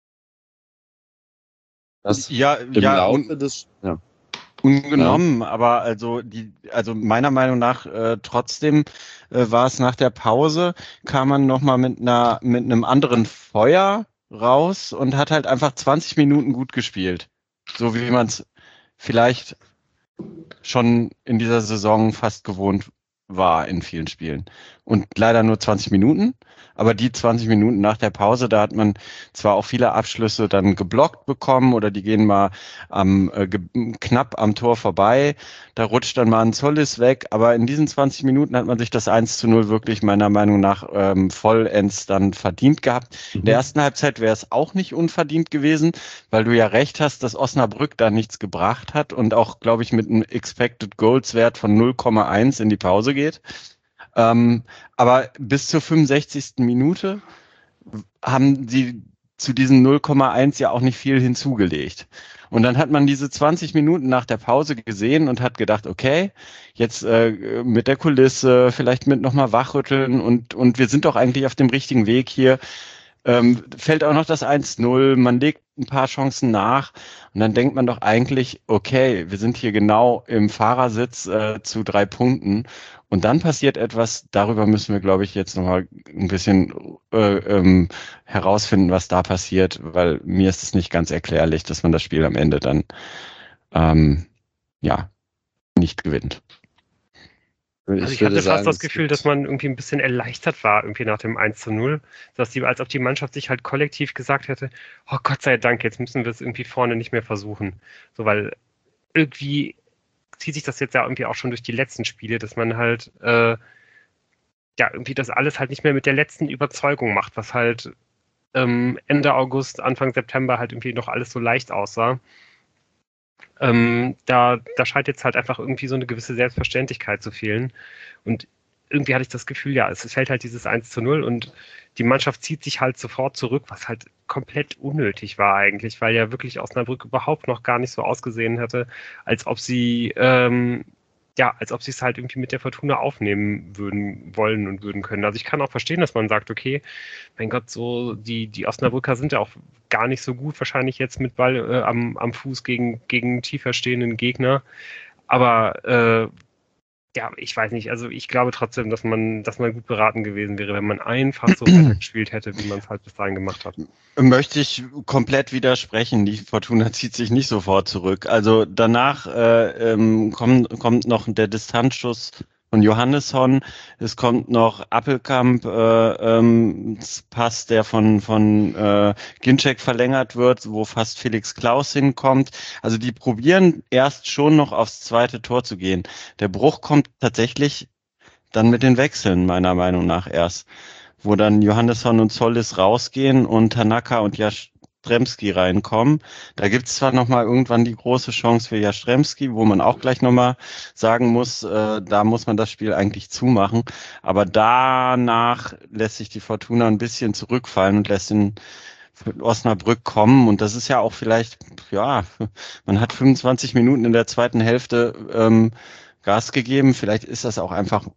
Das ja, im ja, Laufe un, des, ja. ungenommen, ja. aber also die, also meiner Meinung nach äh, trotzdem äh, war es nach der Pause, kam man nochmal mit einer, mit einem anderen Feuer raus und hat halt einfach zwanzig Minuten gut gespielt. So wie man es vielleicht schon in dieser Saison fast gewohnt war in vielen Spielen. Und leider nur zwanzig Minuten, aber die zwanzig Minuten nach der Pause, da hat man zwar auch viele Abschlüsse dann geblockt bekommen oder die gehen mal am, äh, knapp am Tor vorbei, da rutscht dann mal ein Zollis weg, aber in diesen zwanzig Minuten hat man sich das eins zu null wirklich meiner Meinung nach ähm, vollends dann verdient gehabt. Mhm. In der ersten Halbzeit wäre es auch nicht unverdient gewesen, weil du ja recht hast, dass Osnabrück da nichts gebracht hat und auch, glaube ich, mit einem Expected Goals Wert von null Komma eins in die Pause geht. Ähm, aber bis zur fünfundsechzigsten Minute haben sie zu diesen null Komma eins ja auch nicht viel hinzugelegt. Und dann hat man diese zwanzig Minuten nach der Pause gesehen und hat gedacht, okay, jetzt äh, mit der Kulisse, vielleicht mit nochmal wachrütteln und, und wir sind doch eigentlich auf dem richtigen Weg hier. Ähm, fällt auch noch das eins null, man legt ein paar Chancen nach und dann denkt man doch eigentlich, okay, wir sind hier genau im Fahrersitz äh, zu drei Punkten und dann passiert etwas, darüber müssen wir, glaube ich, jetzt nochmal ein bisschen äh, ähm, herausfinden, was da passiert, weil mir ist es nicht ganz erklärlich, dass man das Spiel am Ende dann ähm, ja nicht gewinnt. Also ich, ich hatte fast sagen, das Gefühl, dass man irgendwie ein bisschen erleichtert war, irgendwie nach dem eins zu null, dass die, als ob die Mannschaft sich halt kollektiv gesagt hätte, oh Gott sei Dank, jetzt müssen wir es irgendwie vorne nicht mehr versuchen. So, weil irgendwie zieht sich das jetzt ja irgendwie auch schon durch die letzten Spiele, dass man halt äh, ja irgendwie das alles halt nicht mehr mit der letzten Überzeugung macht, was halt ähm, Ende August, Anfang September halt irgendwie noch alles so leicht aussah. Ähm, da, da scheint jetzt halt einfach irgendwie so eine gewisse Selbstverständlichkeit zu fehlen. Und irgendwie hatte ich das Gefühl, ja, es fällt halt dieses eins zu null und die Mannschaft zieht sich halt sofort zurück, was halt komplett unnötig war eigentlich, weil ja wirklich Osnabrück überhaupt noch gar nicht so ausgesehen hätte, als ob sie ähm, ja, als ob sie es halt irgendwie mit der Fortuna aufnehmen würden, wollen und würden können. Also ich kann auch verstehen, dass man sagt, okay, mein Gott, so die, die Osnabrücker sind ja auch gar nicht so gut, wahrscheinlich jetzt mit Ball äh, am, am Fuß gegen, gegen tiefer stehenden Gegner. Aber äh, ja, ich weiß nicht, also ich glaube trotzdem, dass man, dass man gut beraten gewesen wäre, wenn man einfach so weitergespielt hätte, wie man es halt bis dahin gemacht hat. Möchte ich komplett widersprechen. Die Fortuna zieht sich nicht sofort zurück. Also danach äh, ähm, kommt, kommt noch der Distanzschuss von Johannesson. Es kommt noch Appelkamp, äh, ähm, Pass, der von von äh, Ginczek verlängert wird, wo fast Felix Klaus hinkommt. Also die probieren erst schon noch aufs zweite Tor zu gehen. Der Bruch kommt tatsächlich dann mit den Wechseln, meiner Meinung nach erst, wo dann Johannesson und Zollis rausgehen und Tanaka und Jastremski reinkommen. Da gibt es zwar nochmal irgendwann die große Chance für Jastremski, wo man auch gleich nochmal sagen muss, äh, da muss man das Spiel eigentlich zumachen. Aber danach lässt sich die Fortuna ein bisschen zurückfallen und lässt den Osnabrück kommen. Und das ist ja auch vielleicht, ja, man hat fünfundzwanzig Minuten in der zweiten Hälfte ähm, Gas gegeben. Vielleicht ist das auch einfach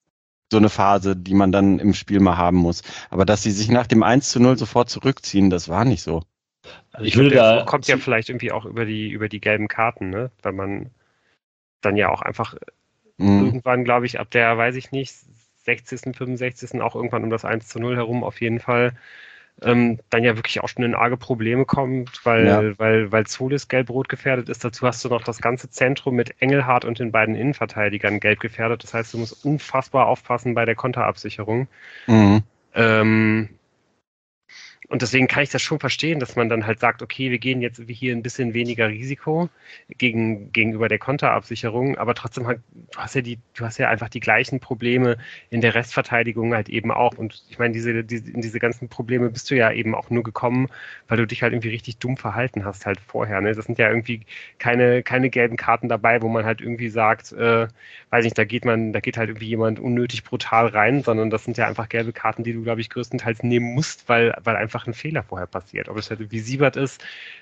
so eine Phase, die man dann im Spiel mal haben muss. Aber dass sie sich nach dem eins zu null sofort zurückziehen, das war nicht so. Also ich, ich würde da kommt ja vielleicht irgendwie auch über die über die gelben Karten, ne? Weil man dann ja auch einfach mhm. irgendwann, glaube ich, ab der, weiß ich nicht, sechzigsten, fünfundsechzigsten auch irgendwann um das eins zu null herum auf jeden Fall ähm, dann ja wirklich auch schon in arge Probleme kommt, weil, ja. weil, weil Zollis gelb-rot gefährdet ist. Dazu hast du noch das ganze Zentrum mit Engelhardt und den beiden Innenverteidigern gelb gefährdet. Das heißt, du musst unfassbar aufpassen bei der Konterabsicherung. Mhm. Ähm, und deswegen kann ich das schon verstehen, dass man dann halt sagt, okay, wir gehen jetzt hier ein bisschen weniger Risiko gegen, gegenüber der Konterabsicherung, aber trotzdem halt, du hast ja die, du hast ja einfach die gleichen Probleme in der Restverteidigung halt eben auch. Und ich meine, diese, diese, in diese ganzen Probleme bist du ja eben auch nur gekommen, weil du dich halt irgendwie richtig dumm verhalten hast halt vorher. Ne? Das sind ja irgendwie keine, keine gelben Karten dabei, wo man halt irgendwie sagt, äh, weiß nicht, da geht man, da geht halt irgendwie jemand unnötig brutal rein, sondern das sind ja einfach gelbe Karten, die du, glaube ich, größtenteils nehmen musst, weil, weil einfach ein Fehler vorher passiert. Ob es halt wie Siebert ist,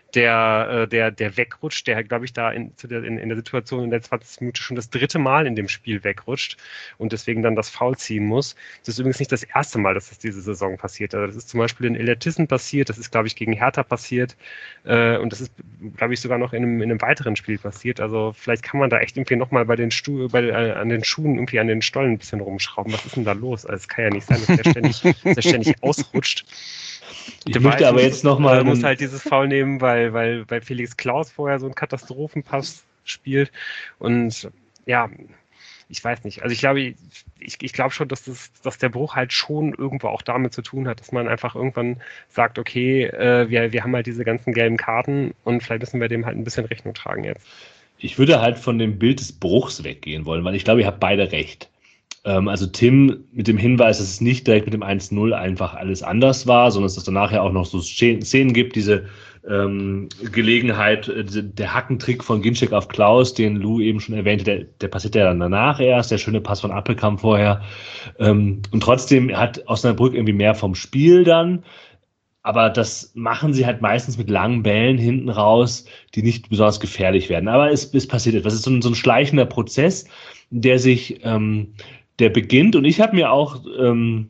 der, der, der wegrutscht, der, glaube ich, da in, zu der, in, in der Situation in der zwanzigsten Minute schon das dritte Mal in dem Spiel wegrutscht und deswegen dann das Foul ziehen muss. Das ist übrigens nicht das erste Mal, dass das diese Saison passiert. Also das ist zum Beispiel in Illertissen passiert, das ist, glaube ich, gegen Hertha passiert äh, und das ist, glaube ich, sogar noch in einem, in einem weiteren Spiel passiert. Also vielleicht kann man da echt irgendwie nochmal bei den Stu bei, äh, an den Schuhen irgendwie an den Stollen ein bisschen rumschrauben. Was ist denn da los? Also es kann ja nicht sein, dass der ständig, dass der ständig ausrutscht. Ich der möchte aber jetzt nochmal. Man muss halt dieses Foul nehmen, weil, weil, weil Felix Klaus vorher so einen Katastrophenpass spielt. Und ja, ich weiß nicht. Also ich glaube, ich, ich glaube schon, dass, das, dass der Bruch halt schon irgendwo auch damit zu tun hat, dass man einfach irgendwann sagt, okay, äh, wir, wir haben halt diese ganzen gelben Karten und vielleicht müssen wir dem halt ein bisschen Rechnung tragen jetzt. Ich würde halt von dem Bild des Bruchs weggehen wollen, weil ich glaube, ihr habt beide recht. Also Tim mit dem Hinweis, dass es nicht direkt mit dem eins null einfach alles anders war, sondern dass es danach ja auch noch so Szenen gibt, diese ähm, Gelegenheit, der Hackentrick von Ginczek auf Klaus, den Lou eben schon erwähnte, der, der passiert ja dann danach erst, der schöne Pass von Appelkamp vorher. Ähm, und trotzdem hat Osnabrück irgendwie mehr vom Spiel dann, aber das machen sie halt meistens mit langen Bällen hinten raus, die nicht besonders gefährlich werden. Aber es, es passiert etwas. Es ist so ein, so ein schleichender Prozess, der sich... Ähm, der beginnt und ich habe mir auch ähm,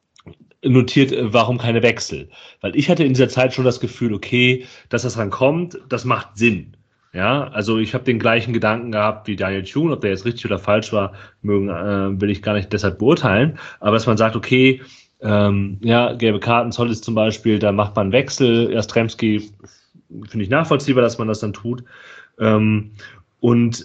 notiert, warum keine Wechsel. Weil ich hatte in dieser Zeit schon das Gefühl, okay, dass das dann kommt, das macht Sinn. Ja, also ich habe den gleichen Gedanken gehabt wie Daniel Thune, ob der jetzt richtig oder falsch war, mögen, äh, will ich gar nicht deshalb beurteilen, aber dass man sagt, okay, ähm, ja, gelbe Karten, Zollis zum Beispiel, da macht man einen Wechsel, Jastremski finde ich nachvollziehbar, dass man das dann tut ähm, und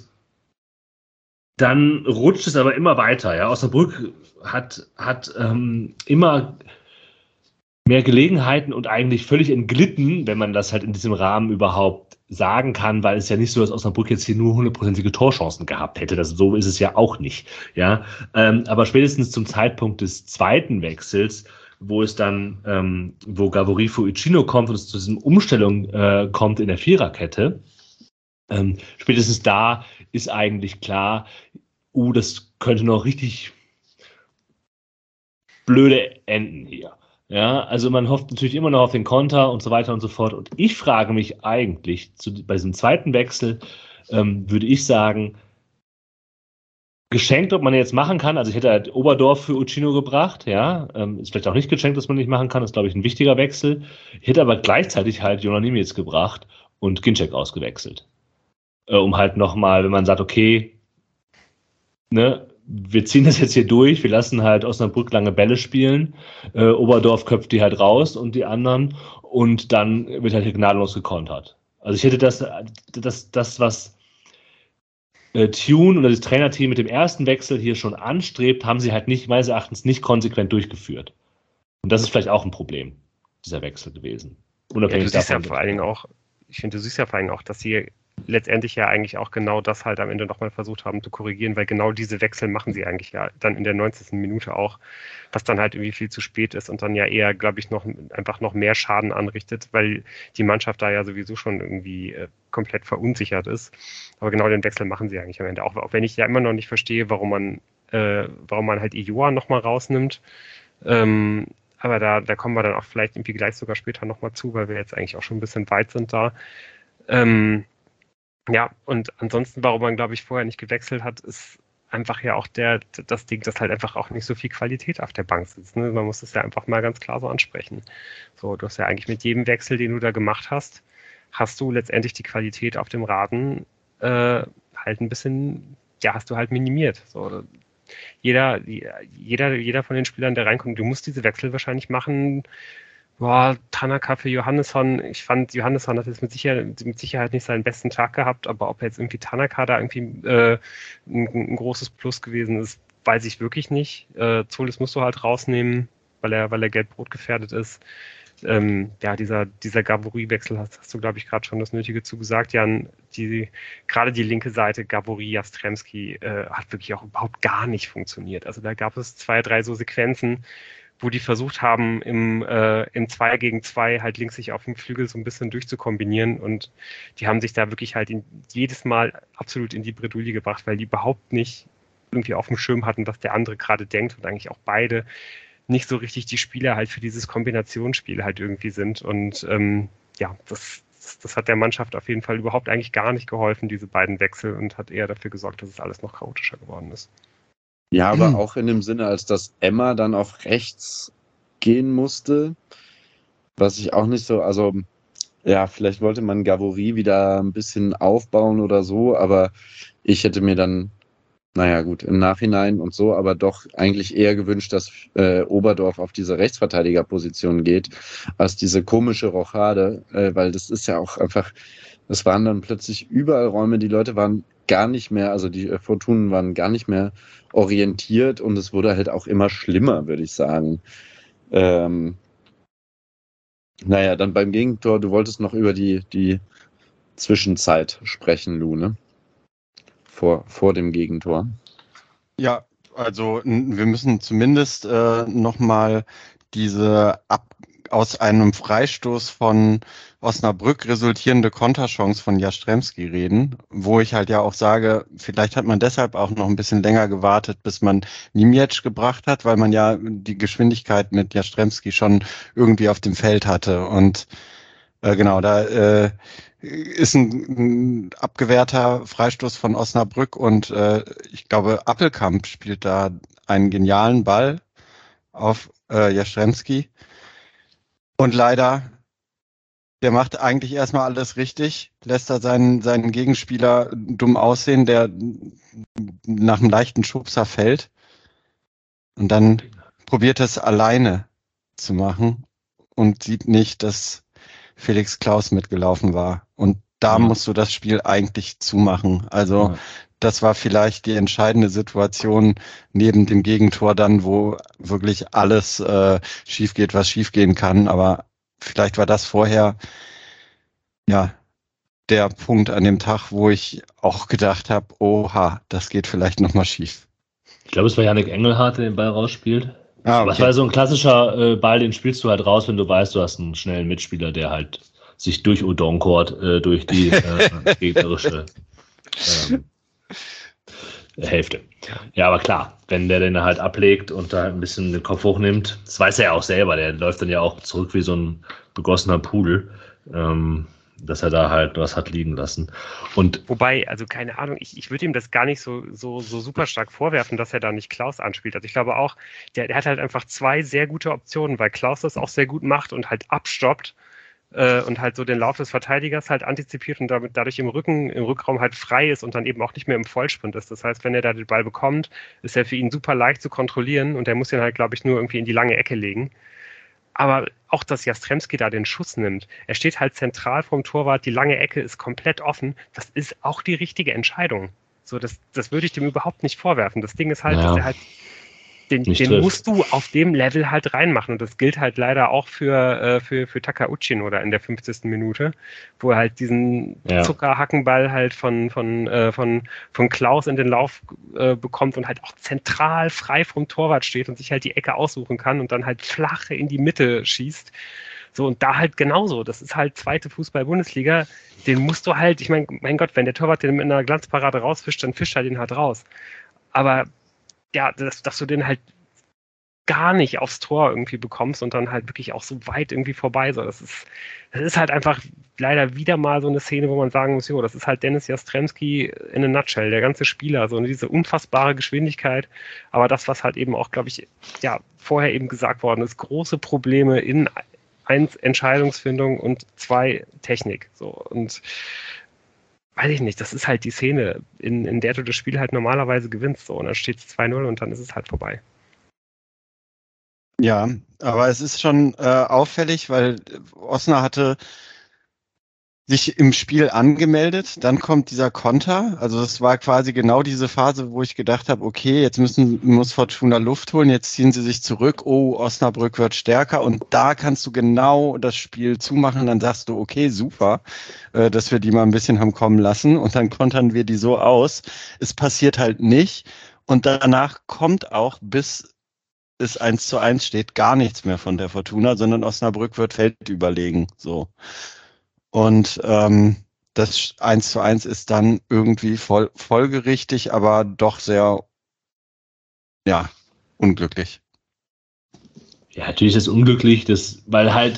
dann rutscht es aber immer weiter. Ja? Osnabrück hat, hat ähm, immer mehr Gelegenheiten und eigentlich völlig entglitten, wenn man das halt in diesem Rahmen überhaupt sagen kann, weil es ja nicht so, dass Osnabrück jetzt hier nur hundertprozentige Torchancen gehabt hätte. Das, so ist es ja auch nicht. Ja? Ähm, aber spätestens zum Zeitpunkt des zweiten Wechsels, wo es dann, ähm, wo Gavori für Ucino kommt und es zu diesem Umstellung äh, kommt in der Viererkette, ähm, spätestens da ist eigentlich klar, uh, das könnte noch richtig blöde enden hier. Ja, also man hofft natürlich immer noch auf den Konter und so weiter und so fort. Und ich frage mich eigentlich, zu, bei diesem zweiten Wechsel ähm, würde ich sagen, geschenkt, ob man jetzt machen kann. Also ich hätte halt Oberdorf für Ucino gebracht, ja. Ähm, ist vielleicht auch nicht geschenkt, dass man nicht machen kann. Das ist, glaube ich, ein wichtiger Wechsel. Ich hätte aber gleichzeitig halt Jonas Niemiec gebracht und Ginczek ausgewechselt. Äh, um halt nochmal, wenn man sagt, okay, ne, wir ziehen das jetzt hier durch, wir lassen halt Osnabrück lange Bälle spielen, äh, Oberdorf köpft die halt raus und die anderen und dann wird halt hier gnadenlos gekontert. Also ich hätte das, das, das was äh, Thune oder das Trainerteam mit dem ersten Wechsel hier schon anstrebt, haben sie halt nicht, meines Erachtens, nicht konsequent durchgeführt. Und das ist vielleicht auch ein Problem, dieser Wechsel gewesen. Unabhängig ja, du siehst davon, ja vor allen Dingen auch, ich finde, du siehst ja vor allen Dingen auch, dass sie letztendlich ja eigentlich auch genau das halt am Ende nochmal versucht haben zu korrigieren, weil genau diese Wechsel machen sie eigentlich ja dann in der neunzigsten Minute auch, was dann halt irgendwie viel zu spät ist und dann ja eher, glaube ich, noch einfach noch mehr Schaden anrichtet, weil die Mannschaft da ja sowieso schon irgendwie äh, komplett verunsichert ist. Aber genau den Wechsel machen sie eigentlich am Ende. Auch, auch wenn ich ja immer noch nicht verstehe, warum man, äh, warum man halt Ioa nochmal rausnimmt. Ähm, aber da, da kommen wir dann auch vielleicht irgendwie gleich sogar später nochmal zu, weil wir jetzt eigentlich auch schon ein bisschen weit sind da. Ähm, Ja, und ansonsten, warum man, glaube ich, vorher nicht gewechselt hat, ist einfach ja auch der, das Ding, dass halt einfach auch nicht so viel Qualität auf der Bank sitzt. Ne? Man muss das ja einfach mal ganz klar so ansprechen. So, du hast ja eigentlich mit jedem Wechsel, den du da gemacht hast, hast du letztendlich die Qualität auf dem Rasen äh, halt ein bisschen, ja, hast du halt minimiert. So, jeder, jeder, jeder von den Spielern, der reinkommt, du musst diese Wechsel wahrscheinlich machen. Boah, Tanaka für Johannesson. Ich fand, Johannesson hat jetzt mit Sicherheit, mit Sicherheit nicht seinen besten Tag gehabt, aber ob jetzt irgendwie Tanaka da irgendwie äh, ein, ein großes Plus gewesen ist, weiß ich wirklich nicht. Äh, Zolis musst du halt rausnehmen, weil er, weil er gelb-rot gefährdet ist. ähm, ja, dieser, dieser Gaboury-Wechsel, hast, hast du, glaube ich, gerade schon das Nötige zu gesagt, Jan, die, gerade die linke Seite, Gaboury, Jastrzębski, äh, hat wirklich auch überhaupt gar nicht funktioniert. Also da gab es zwei, drei so Sequenzen, wo die versucht haben, im, äh, im zwei gegen zwei halt links sich auf dem Flügel so ein bisschen durchzukombinieren und die haben sich da wirklich halt in, jedes Mal absolut in die Bredouille gebracht, weil die überhaupt nicht irgendwie auf dem Schirm hatten, was der andere gerade denkt und eigentlich auch beide nicht so richtig die Spieler halt für dieses Kombinationsspiel halt irgendwie sind und ähm, ja, das, das hat der Mannschaft auf jeden Fall überhaupt eigentlich gar nicht geholfen, diese beiden Wechsel und hat eher dafür gesorgt, dass es alles noch chaotischer geworden ist. Ja, aber auch in dem Sinne, als dass Emma dann auf rechts gehen musste, was ich auch nicht so, also ja, vielleicht wollte man Gaboury wieder ein bisschen aufbauen oder so, aber ich hätte mir dann, naja gut, im Nachhinein und so, aber doch eigentlich eher gewünscht, dass äh, Oberdorf auf diese Rechtsverteidigerposition geht, als diese komische Rochade, äh, weil das ist ja auch einfach, es waren dann plötzlich überall Räume, die Leute waren gar nicht mehr, also die äh, Fortunen waren gar nicht mehr orientiert und es wurde halt auch immer schlimmer, würde ich sagen. Ähm, naja, dann beim Gegentor, du wolltest noch über die, die Zwischenzeit sprechen, Lu, ne? Vor, vor dem Gegentor. Ja, also n- wir müssen zumindest äh, nochmal diese ab aus einem Freistoß von Osnabrück resultierende Konterchance von Jastrzębski reden, wo ich halt ja auch sage, vielleicht hat man deshalb auch noch ein bisschen länger gewartet, bis man Niemiec gebracht hat, weil man ja die Geschwindigkeit mit Jastrzębski schon irgendwie auf dem Feld hatte. Und äh, genau, da äh, ist ein, ein abgewehrter Freistoß von Osnabrück und äh, ich glaube, Appelkamp spielt da einen genialen Ball auf äh, Jastrzębski. Und leider, der macht eigentlich erstmal alles richtig, lässt da seinen, seinen Gegenspieler dumm aussehen, der nach einem leichten Schubser fällt und dann probiert es alleine zu machen und sieht nicht, dass Felix Klaus mitgelaufen war. Und da Ja. musst du das Spiel eigentlich zumachen. Also Ja. das war vielleicht die entscheidende Situation neben dem Gegentor dann, wo wirklich alles äh, schief geht, was schief gehen kann. Aber vielleicht war das vorher ja der Punkt an dem Tag, wo ich auch gedacht habe, oha, das geht vielleicht nochmal schief. Ich glaube, es war Yannick Engelhardt, der den Ball rausspielt. Ah, Aber es okay. war so ein klassischer äh, Ball, den spielst du halt raus, wenn du weißt, du hast einen schnellen Mitspieler, der halt sich durch Udonkort, äh, durch die äh, gegnerische ähm, Hälfte. Ja, aber klar, wenn der den halt ablegt und da halt ein bisschen den Kopf hochnimmt, das weiß er ja auch selber, der läuft dann ja auch zurück wie so ein begossener Pudel, ähm, dass er da halt was hat liegen lassen. Und Wobei, also keine Ahnung, ich, ich würde ihm das gar nicht so, so, so super stark vorwerfen, dass er da nicht Klaus anspielt. Also ich glaube auch, der, der hat halt einfach zwei sehr gute Optionen, weil Klaus das auch sehr gut macht und halt abstoppt äh, und halt so den Lauf des Verteidigers halt antizipiert und damit dadurch im Rücken, im Rückraum halt frei ist und dann eben auch nicht mehr im Vollsprint ist. Das heißt, wenn er da den Ball bekommt, ist er für ihn super leicht zu kontrollieren und er muss ihn halt, glaube ich, nur irgendwie in die lange Ecke legen. Aber auch, dass Jastrzębski da den Schuss nimmt. Er steht halt zentral vom Torwart, die lange Ecke ist komplett offen. Das ist auch die richtige Entscheidung. So, das, das würde ich dem überhaupt nicht vorwerfen. Das Ding ist halt, Ja, dass er halt, den, nicht den trifft. musst du auf dem Level halt reinmachen. Und das gilt halt leider auch für, äh, für, für Takauchin oder in der fünfzigsten Minute, wo er halt diesen Ja. Zuckerhackenball halt von, von, äh, von, von Klaus in den Lauf äh, bekommt und halt auch zentral frei vom Torwart steht und sich halt die Ecke aussuchen kann und dann halt flach in die Mitte schießt. So, und da halt genauso. Das ist halt zweite Fußball-Bundesliga. Den musst du halt, ich meine, mein Gott, wenn der Torwart den mit einer Glanzparade rausfischt, dann fischt er den halt raus. Aber ja, dass, dass du den halt gar nicht aufs Tor irgendwie bekommst und dann halt wirklich auch so weit irgendwie vorbei. So, das ist, das ist halt einfach leider wieder mal so eine Szene, wo man sagen muss, jo, das ist halt Dennis Jastrzębski in a nutshell, der ganze Spieler, so diese unfassbare Geschwindigkeit, aber das, was halt eben auch, glaube ich, ja, vorher eben gesagt worden ist, große Probleme in eins Entscheidungsfindung und zwei Technik. So, und weiß ich nicht, das ist halt die Szene, in, in der du das Spiel halt normalerweise gewinnst. So, und dann steht es zwei null und dann ist es halt vorbei. Ja, aber es ist schon äh, auffällig, weil Osnabrück hatte sich im Spiel angemeldet, dann kommt dieser Konter. Also das war quasi genau diese Phase, wo ich gedacht habe, okay, jetzt müssen muss Fortuna Luft holen, jetzt ziehen sie sich zurück, oh, Osnabrück wird stärker und da kannst du genau das Spiel zumachen, dann sagst du, okay, super, äh, dass wir die mal ein bisschen haben kommen lassen und dann kontern wir die so aus. Es passiert halt nicht und danach kommt auch, bis es eins zu eins steht, gar nichts mehr von der Fortuna, sondern Osnabrück wird Feld überlegen, so. Und ähm, das eins zu eins ist dann irgendwie voll, folgerichtig, aber doch sehr, ja, unglücklich. Ja, natürlich ist es unglücklich, das, weil halt,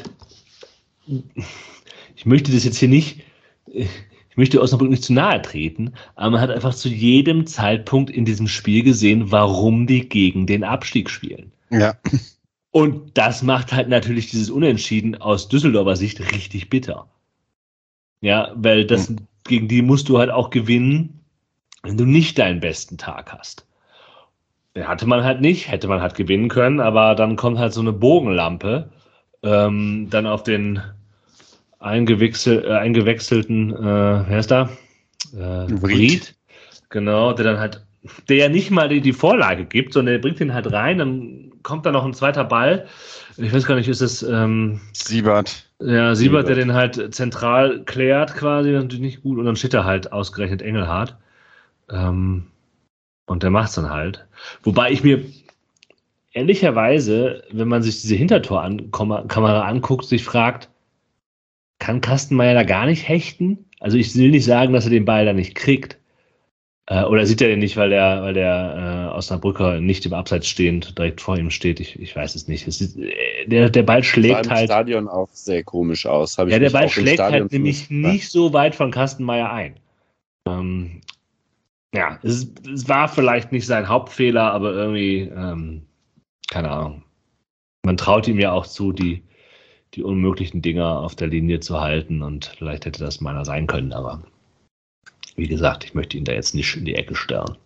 ich möchte das jetzt hier nicht, ich möchte Osnabrück nicht zu nahe treten, aber man hat einfach zu jedem Zeitpunkt in diesem Spiel gesehen, warum die gegen den Abstieg spielen. Ja. Und das macht halt natürlich dieses Unentschieden aus Düsseldorfer Sicht richtig bitter. Ja, weil das, mhm. gegen die musst du halt auch gewinnen, wenn du nicht deinen besten Tag hast. Den hatte man halt nicht, hätte man halt gewinnen können, aber dann kommt halt so eine Bogenlampe ähm, dann auf den eingewechsel, äh, eingewechselten, äh, wer ist da? Äh, Ried. Genau, der dann halt, der ja nicht mal die, die Vorlage gibt, sondern der bringt den halt rein, dann kommt da noch ein zweiter Ball. Ich weiß gar nicht, ist es ähm, Siebert. Ja, Siebert, Siebert, der den halt zentral klärt quasi, natürlich nicht gut. Und dann steht da halt ausgerechnet Engelhardt. Ähm, und der macht's dann halt. Wobei ich mir ehrlicherweise, wenn man sich diese Hintertorkamera anguckt, sich fragt, kann Kastenmeier da gar nicht hechten? Also ich will nicht sagen, dass er den Ball da nicht kriegt. Äh, oder sieht er den nicht, weil der, weil der äh, Osnabrücker nicht im Abseits stehend direkt vor ihm steht? Ich, ich weiß es nicht. Es ist, äh, der, der Ball schlägt halt. Sah im Stadion auch sehr komisch aus. Hab ich ja, der Ball schlägt halt Stadion nämlich nicht so weit von Kastenmeier ein. Ähm, ja, es, es war vielleicht nicht sein Hauptfehler, aber irgendwie, ähm, keine Ahnung. Man traut ihm ja auch zu, die, die unmöglichen Dinger auf der Linie zu halten und vielleicht hätte das meiner sein können, aber wie gesagt, ich möchte ihn da jetzt nicht in die Ecke stellen.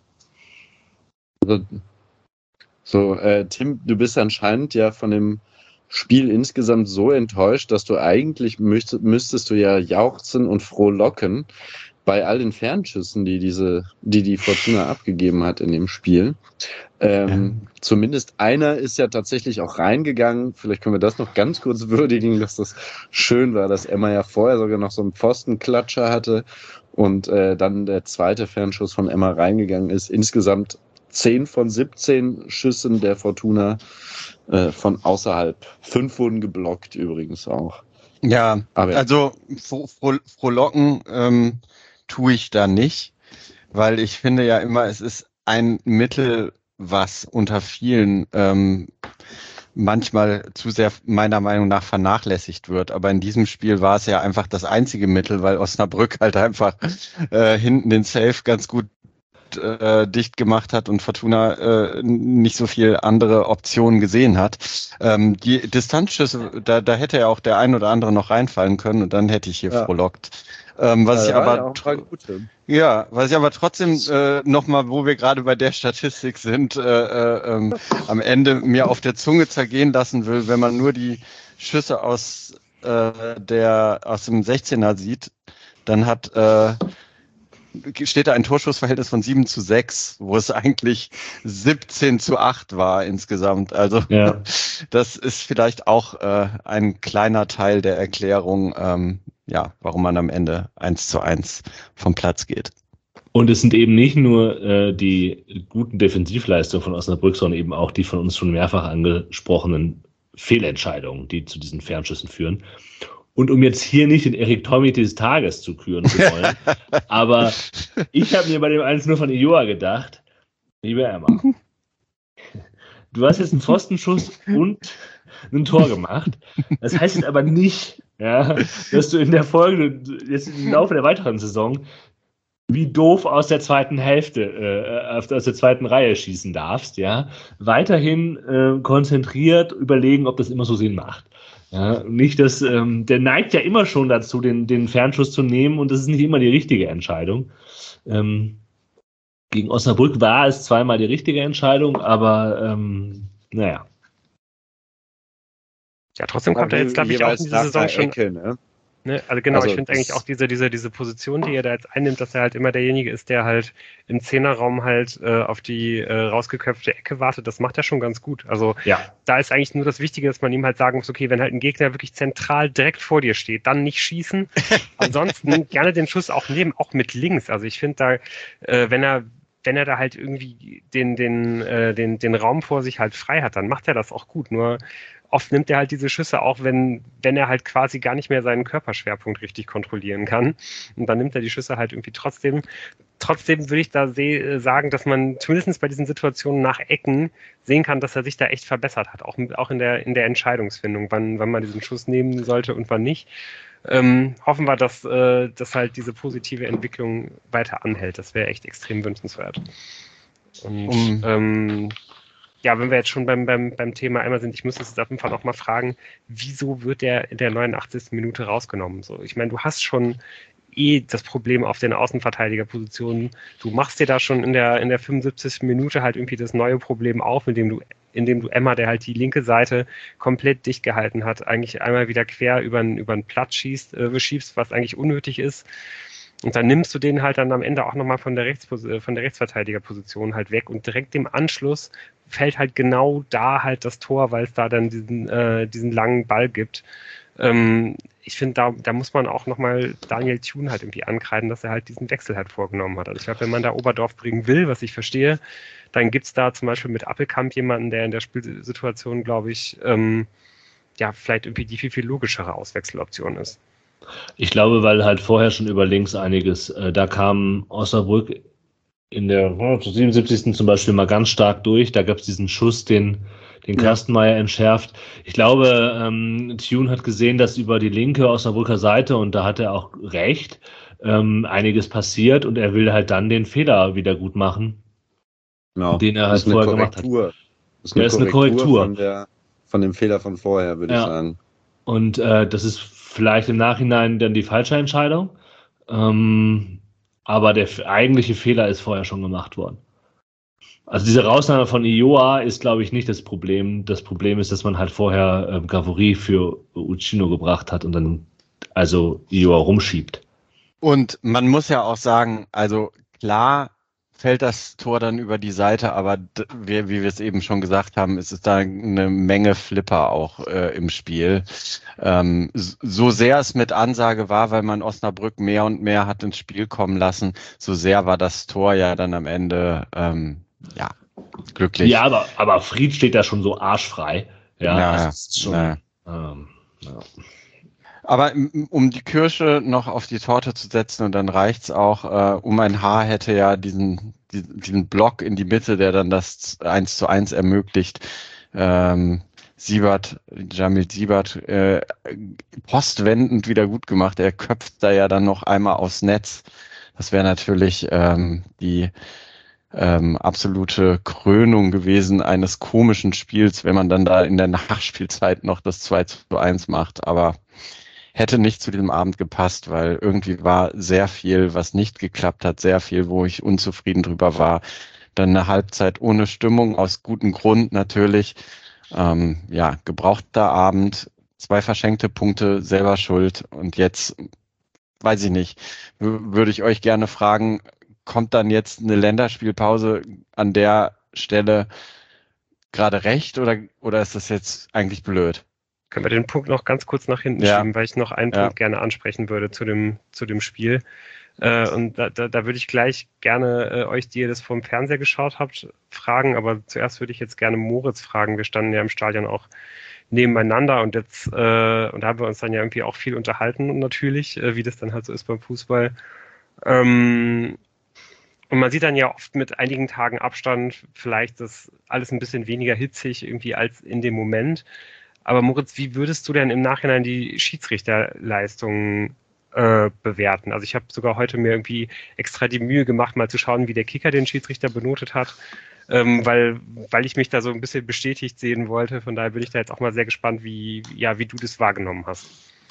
Also, so, äh, Tim, du bist anscheinend ja von dem Spiel insgesamt so enttäuscht, dass du eigentlich müsstest, müsstest du ja jauchzen und frohlocken bei all den Fernschüssen, die diese, die die Fortuna abgegeben hat in dem Spiel. Ähm, ja. Zumindest einer ist ja tatsächlich auch reingegangen. Vielleicht können wir das noch ganz kurz würdigen, dass das schön war, dass Emma ja vorher sogar noch so einen Pfostenklatscher hatte und äh, dann der zweite Fernschuss von Emma reingegangen ist. Insgesamt zehn von siebzehn Schüssen der Fortuna äh, von außerhalb. Fünf wurden geblockt übrigens auch. Ja, aber also froh, froh, frohlocken ähm, tue ich da nicht, weil ich finde ja immer, es ist ein Mittel, was unter vielen ähm, manchmal zu sehr meiner Meinung nach vernachlässigt wird. Aber in diesem Spiel war es ja einfach das einzige Mittel, weil Osnabrück halt einfach äh, hinten den Safe ganz gut äh, dicht gemacht hat und Fortuna äh, nicht so viel andere Optionen gesehen hat. Ähm, die Distanzschüsse, da, da hätte ja auch der ein oder andere noch reinfallen können und dann hätte ich hier ja. frohlockt. Ähm, was ja, ich aber ja, ja, was ich aber trotzdem äh, nochmal, wo wir gerade bei der Statistik sind, äh, äh, ähm, am Ende mir auf der Zunge zergehen lassen will, wenn man nur die Schüsse aus äh, der aus dem sechzehner sieht, dann hat äh, steht da ein Torschussverhältnis von sieben zu sechs, wo es eigentlich siebzehn zu acht war insgesamt. Also ja. Das ist vielleicht auch äh, ein kleiner Teil der Erklärung, ähm, ja, warum man am Ende eins zu eins vom Platz geht. Und es sind eben nicht nur äh, die guten Defensivleistungen von Osnabrück, sondern eben auch die von uns schon mehrfach angesprochenen Fehlentscheidungen, die zu diesen Fernschüssen führen. Und um jetzt hier nicht den Erik Tommy des Tages zu küren zu wollen, aber ich habe mir bei dem eins nur von Ioa gedacht, liebe Emma, du hast jetzt einen Pfostenschuss und ein Tor gemacht. Das heißt aber nicht, ja, dass du in der Folge, jetzt im Laufe der weiteren Saison, wie doof aus der zweiten Hälfte, äh, aus der zweiten Reihe schießen darfst, ja. Weiterhin äh, konzentriert überlegen, ob das immer so Sinn macht. Ja, nicht, dass ähm, der neigt ja immer schon dazu, den, den Fernschuss zu nehmen und das ist nicht immer die richtige Entscheidung. Ähm, gegen Osnabrück war es zweimal die richtige Entscheidung, aber ähm, naja. Ja, trotzdem kommt er jetzt, glaube ich, auch in dieser Saison schon. Ecke, ne? Ne? Also genau, Also ich finde eigentlich auch diese, diese, diese Position, die er da jetzt einnimmt, dass er halt immer derjenige ist, der halt im Zehnerraum halt äh, auf die äh, rausgeköpfte Ecke wartet, das macht er schon ganz gut. Also Ja. da ist eigentlich nur das Wichtige, dass man ihm halt sagen muss, okay, wenn halt ein Gegner wirklich zentral direkt vor dir steht, dann nicht schießen. Ansonsten gerne den Schuss auch nehmen, auch mit links. Also ich finde da, äh, wenn er wenn er da halt irgendwie den, den, äh, den, den Raum vor sich halt frei hat, dann macht er das auch gut. Nur oft nimmt er halt diese Schüsse auch, wenn, wenn er halt quasi gar nicht mehr seinen Körperschwerpunkt richtig kontrollieren kann. Und dann nimmt er die Schüsse halt irgendwie trotzdem. Trotzdem würde ich da seh, sagen, dass man zumindest bei diesen Situationen nach Ecken sehen kann, dass er sich da echt verbessert hat. Auch, auch in der, in der Entscheidungsfindung, wann, wann man diesen Schuss nehmen sollte und wann nicht. Ähm, hoffen wir, dass, äh, dass halt diese positive Entwicklung weiter anhält. Das wäre echt extrem wünschenswert. Und Um, ähm, ja, wenn wir jetzt schon beim, beim, beim Thema einmal sind, ich muss es jetzt auf jeden Fall auch mal fragen, wieso wird der in der neunundachtzigsten Minute rausgenommen? So, ich meine, du hast schon eh das Problem auf den Außenverteidigerpositionen. Du machst dir da schon in der, in der fünfundsiebzigsten Minute halt irgendwie das neue Problem auf, indem du, indem du Emma, der halt die linke Seite komplett dicht gehalten hat, eigentlich einmal wieder quer über den, über den Platz schießt, äh, schiebst, was eigentlich unnötig ist. Und dann nimmst du den halt dann am Ende auch nochmal von der Rechtspos- von der Rechtsverteidigerposition halt weg und direkt im Anschluss fällt halt genau da halt das Tor, weil es da dann diesen, äh, diesen langen Ball gibt. Ähm, ich finde, da, da muss man auch nochmal Daniel Thune halt irgendwie ankreiden, dass er halt diesen Wechsel halt vorgenommen hat. Also ich glaube, wenn man da Oberdorf bringen will, was ich verstehe, dann gibt's da zum Beispiel mit Appelkamp jemanden, der in der Spielsituation, glaube ich, ähm, ja, vielleicht irgendwie die viel, viel logischere Auswechseloption ist. Ich glaube, weil halt vorher schon über links einiges, äh, da kam Osnabrück in der oh, siebenundsiebzigsten zum Beispiel mal ganz stark durch. Da gab es diesen Schuss, den, den Ja. Kastenmeier entschärft. Ich glaube, ähm, Thune hat gesehen, dass über die linke Osnabrücker Seite, und da hat er auch recht, ähm, einiges passiert, und er will halt dann den Fehler wieder gut machen, Genau. den er Das halt ist eine vorher gemacht hat. Korrektur. Das ist Ja, eine ist eine Korrektur, Korrektur. Von, der, von dem Fehler von vorher, würde Ja. ich sagen. Und äh, das ist vielleicht im Nachhinein dann die falsche Entscheidung. Ähm, aber der f- eigentliche Fehler ist vorher schon gemacht worden. Also diese Rausnahme von Ioa ist, glaube ich, nicht das Problem. Das Problem ist, dass man halt vorher ähm, Gavori für Uccino gebracht hat und dann also Ioa rumschiebt. und man muss ja auch sagen, also klar fällt das Tor dann über die Seite, aber d- wie, wie wir es eben schon gesagt haben, ist es da eine Menge Flipper auch äh, im Spiel. Ähm, s- so sehr es mit Ansage war, weil man Osnabrück mehr und mehr hat ins Spiel kommen lassen, so sehr war das Tor ja dann am Ende ähm, ja glücklich. Ja, aber, aber Fried steht da schon so arschfrei. Ja, Na, also es ist schon. na. Ähm, ja. Aber m- um die Kirsche noch auf die Torte zu setzen, und dann reicht's auch, äh, um ein Haar hätte ja diesen, diesen, diesen Block in die Mitte, der dann das eins zu eins ermöglicht, ähm, Siebert, Jamil Siebert, äh, postwendend wieder gut gemacht. Er köpft da ja dann noch einmal aufs Netz. Das wäre natürlich ähm, die ähm, absolute Krönung gewesen eines komischen Spiels, wenn man dann da in der Nachspielzeit noch das zwei zu eins macht. Aber hätte nicht zu diesem Abend gepasst, weil irgendwie war sehr viel, was nicht geklappt hat, sehr viel, wo ich unzufrieden drüber war. Dann eine Halbzeit ohne Stimmung, aus gutem Grund natürlich. Ähm, ja, gebrauchter Abend, zwei verschenkte Punkte, selber schuld. Und jetzt, weiß ich nicht, w- würde ich euch gerne fragen, kommt dann jetzt eine Länderspielpause an der Stelle gerade recht, oder, oder ist das jetzt eigentlich blöd? Können wir den Punkt noch ganz kurz nach hinten Ja. schieben, weil ich noch einen Ja. Punkt gerne ansprechen würde zu dem, zu dem Spiel. Äh, und da, da, da würde ich gleich gerne äh, euch, die ihr das vom Fernseher geschaut habt, fragen. Aber zuerst würde ich jetzt gerne Moritz fragen. Wir standen ja im Stadion auch nebeneinander und jetzt äh, und da haben wir uns dann ja irgendwie auch viel unterhalten, natürlich, äh, wie das dann halt so ist beim Fußball. Ähm, und man sieht dann ja oft mit einigen Tagen Abstand vielleicht das alles ein bisschen weniger hitzig irgendwie als in dem Moment. Aber Moritz, wie würdest du denn im Nachhinein die Schiedsrichterleistung äh, bewerten? Also ich habe sogar heute mir irgendwie extra die Mühe gemacht, mal zu schauen, wie der Kicker den Schiedsrichter benotet hat, ähm, weil, weil ich mich da so ein bisschen bestätigt sehen wollte. Von daher bin ich da jetzt auch mal sehr gespannt, wie, ja, wie du das wahrgenommen hast.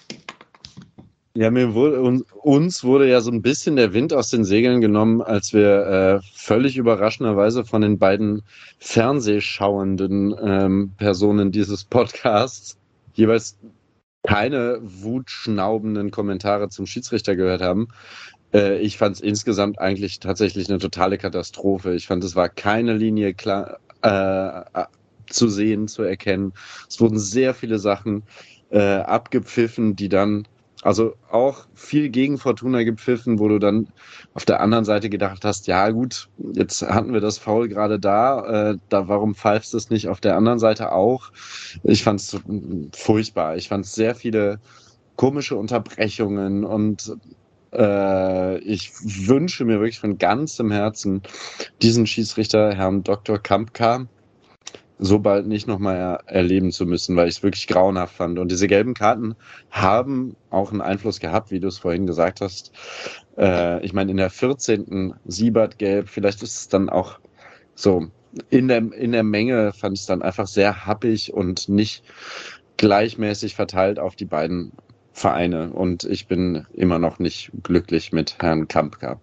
Ja, mir wurde, uns, uns wurde ja so ein bisschen der Wind aus den Segeln genommen, als wir äh, völlig überraschenderweise von den beiden fernsehschauenden ähm, Personen dieses Podcasts jeweils keine wutschnaubenden Kommentare zum Schiedsrichter gehört haben. Äh, ich fand es insgesamt eigentlich tatsächlich eine totale Katastrophe. Ich fand, es war keine Linie klar äh, zu sehen, zu erkennen. Es wurden sehr viele Sachen äh, abgepfiffen, die dann, also auch viel gegen Fortuna gepfiffen, wo du dann auf der anderen Seite gedacht hast, ja gut, jetzt hatten wir das Foul gerade da, äh, da warum pfeifst du es nicht auf der anderen Seite auch? Ich fand es furchtbar. Ich fand sehr viele komische Unterbrechungen und äh, ich wünsche mir wirklich von ganzem Herzen diesen Schiedsrichter, Herrn Doktor Kampka, so bald nicht nochmal er erleben zu müssen, weil ich es wirklich grauenhaft fand. Und diese gelben Karten haben auch einen Einfluss gehabt, wie du es vorhin gesagt hast. Äh, ich meine, in der vierzehnten Siebert-Gelb, vielleicht ist es dann auch so, in der, in der Menge fand ich es dann einfach sehr happig und nicht gleichmäßig verteilt auf die beiden Vereine. Und ich bin immer noch nicht glücklich mit Herrn Kampka.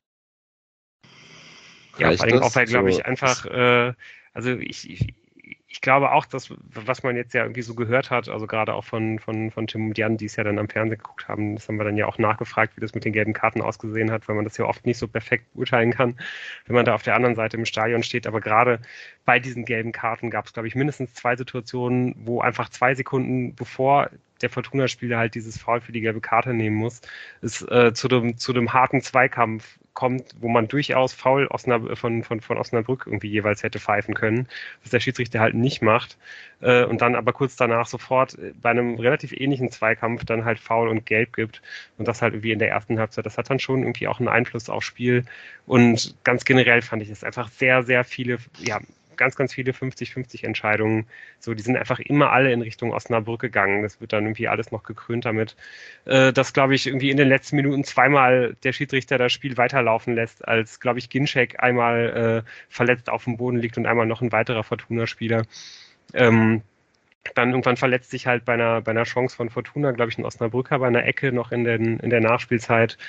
Ja, vor allem auch, weil, glaube ich, einfach, äh, also ich, ich, ich glaube auch, dass, was man jetzt ja irgendwie so gehört hat, also gerade auch von, von, von Tim und Jan, die es ja dann am Fernsehen geguckt haben, das haben wir dann ja auch nachgefragt, wie das mit den gelben Karten ausgesehen hat, weil man das ja oft nicht so perfekt beurteilen kann, wenn man da auf der anderen Seite im Stadion steht. Aber gerade bei diesen gelben Karten gab es, glaube ich, mindestens zwei Situationen, wo einfach zwei Sekunden bevor der Fortuna-Spieler halt dieses Foul für die gelbe Karte nehmen muss, es äh, zu dem, zu dem harten Zweikampf kommt, wo man durchaus Foul Osnab- von, von, von Osnabrück irgendwie jeweils hätte pfeifen können, was der Schiedsrichter halt nicht macht, äh, und dann aber kurz danach sofort bei einem relativ ähnlichen Zweikampf dann halt Foul und Gelb gibt und das halt irgendwie in der ersten Halbzeit. Das hat dann schon irgendwie auch einen Einfluss aufs Spiel und ganz generell fand ich es einfach sehr, sehr viele, ja, ganz, ganz viele fünfzig fünfzig Entscheidungen. So, die sind einfach immer alle in Richtung Osnabrück gegangen. Das wird dann irgendwie alles noch gekrönt damit, äh, dass, glaube ich, irgendwie in den letzten Minuten zweimal der Schiedsrichter das Spiel weiterlaufen lässt, als, glaube ich, Ginczek einmal äh, verletzt auf dem Boden liegt und einmal noch ein weiterer Fortuna-Spieler. Ähm, dann irgendwann verletzt sich halt bei einer, bei einer Chance von Fortuna, glaube ich, ein Osnabrücker bei einer Ecke noch in, den, in der Nachspielzeit,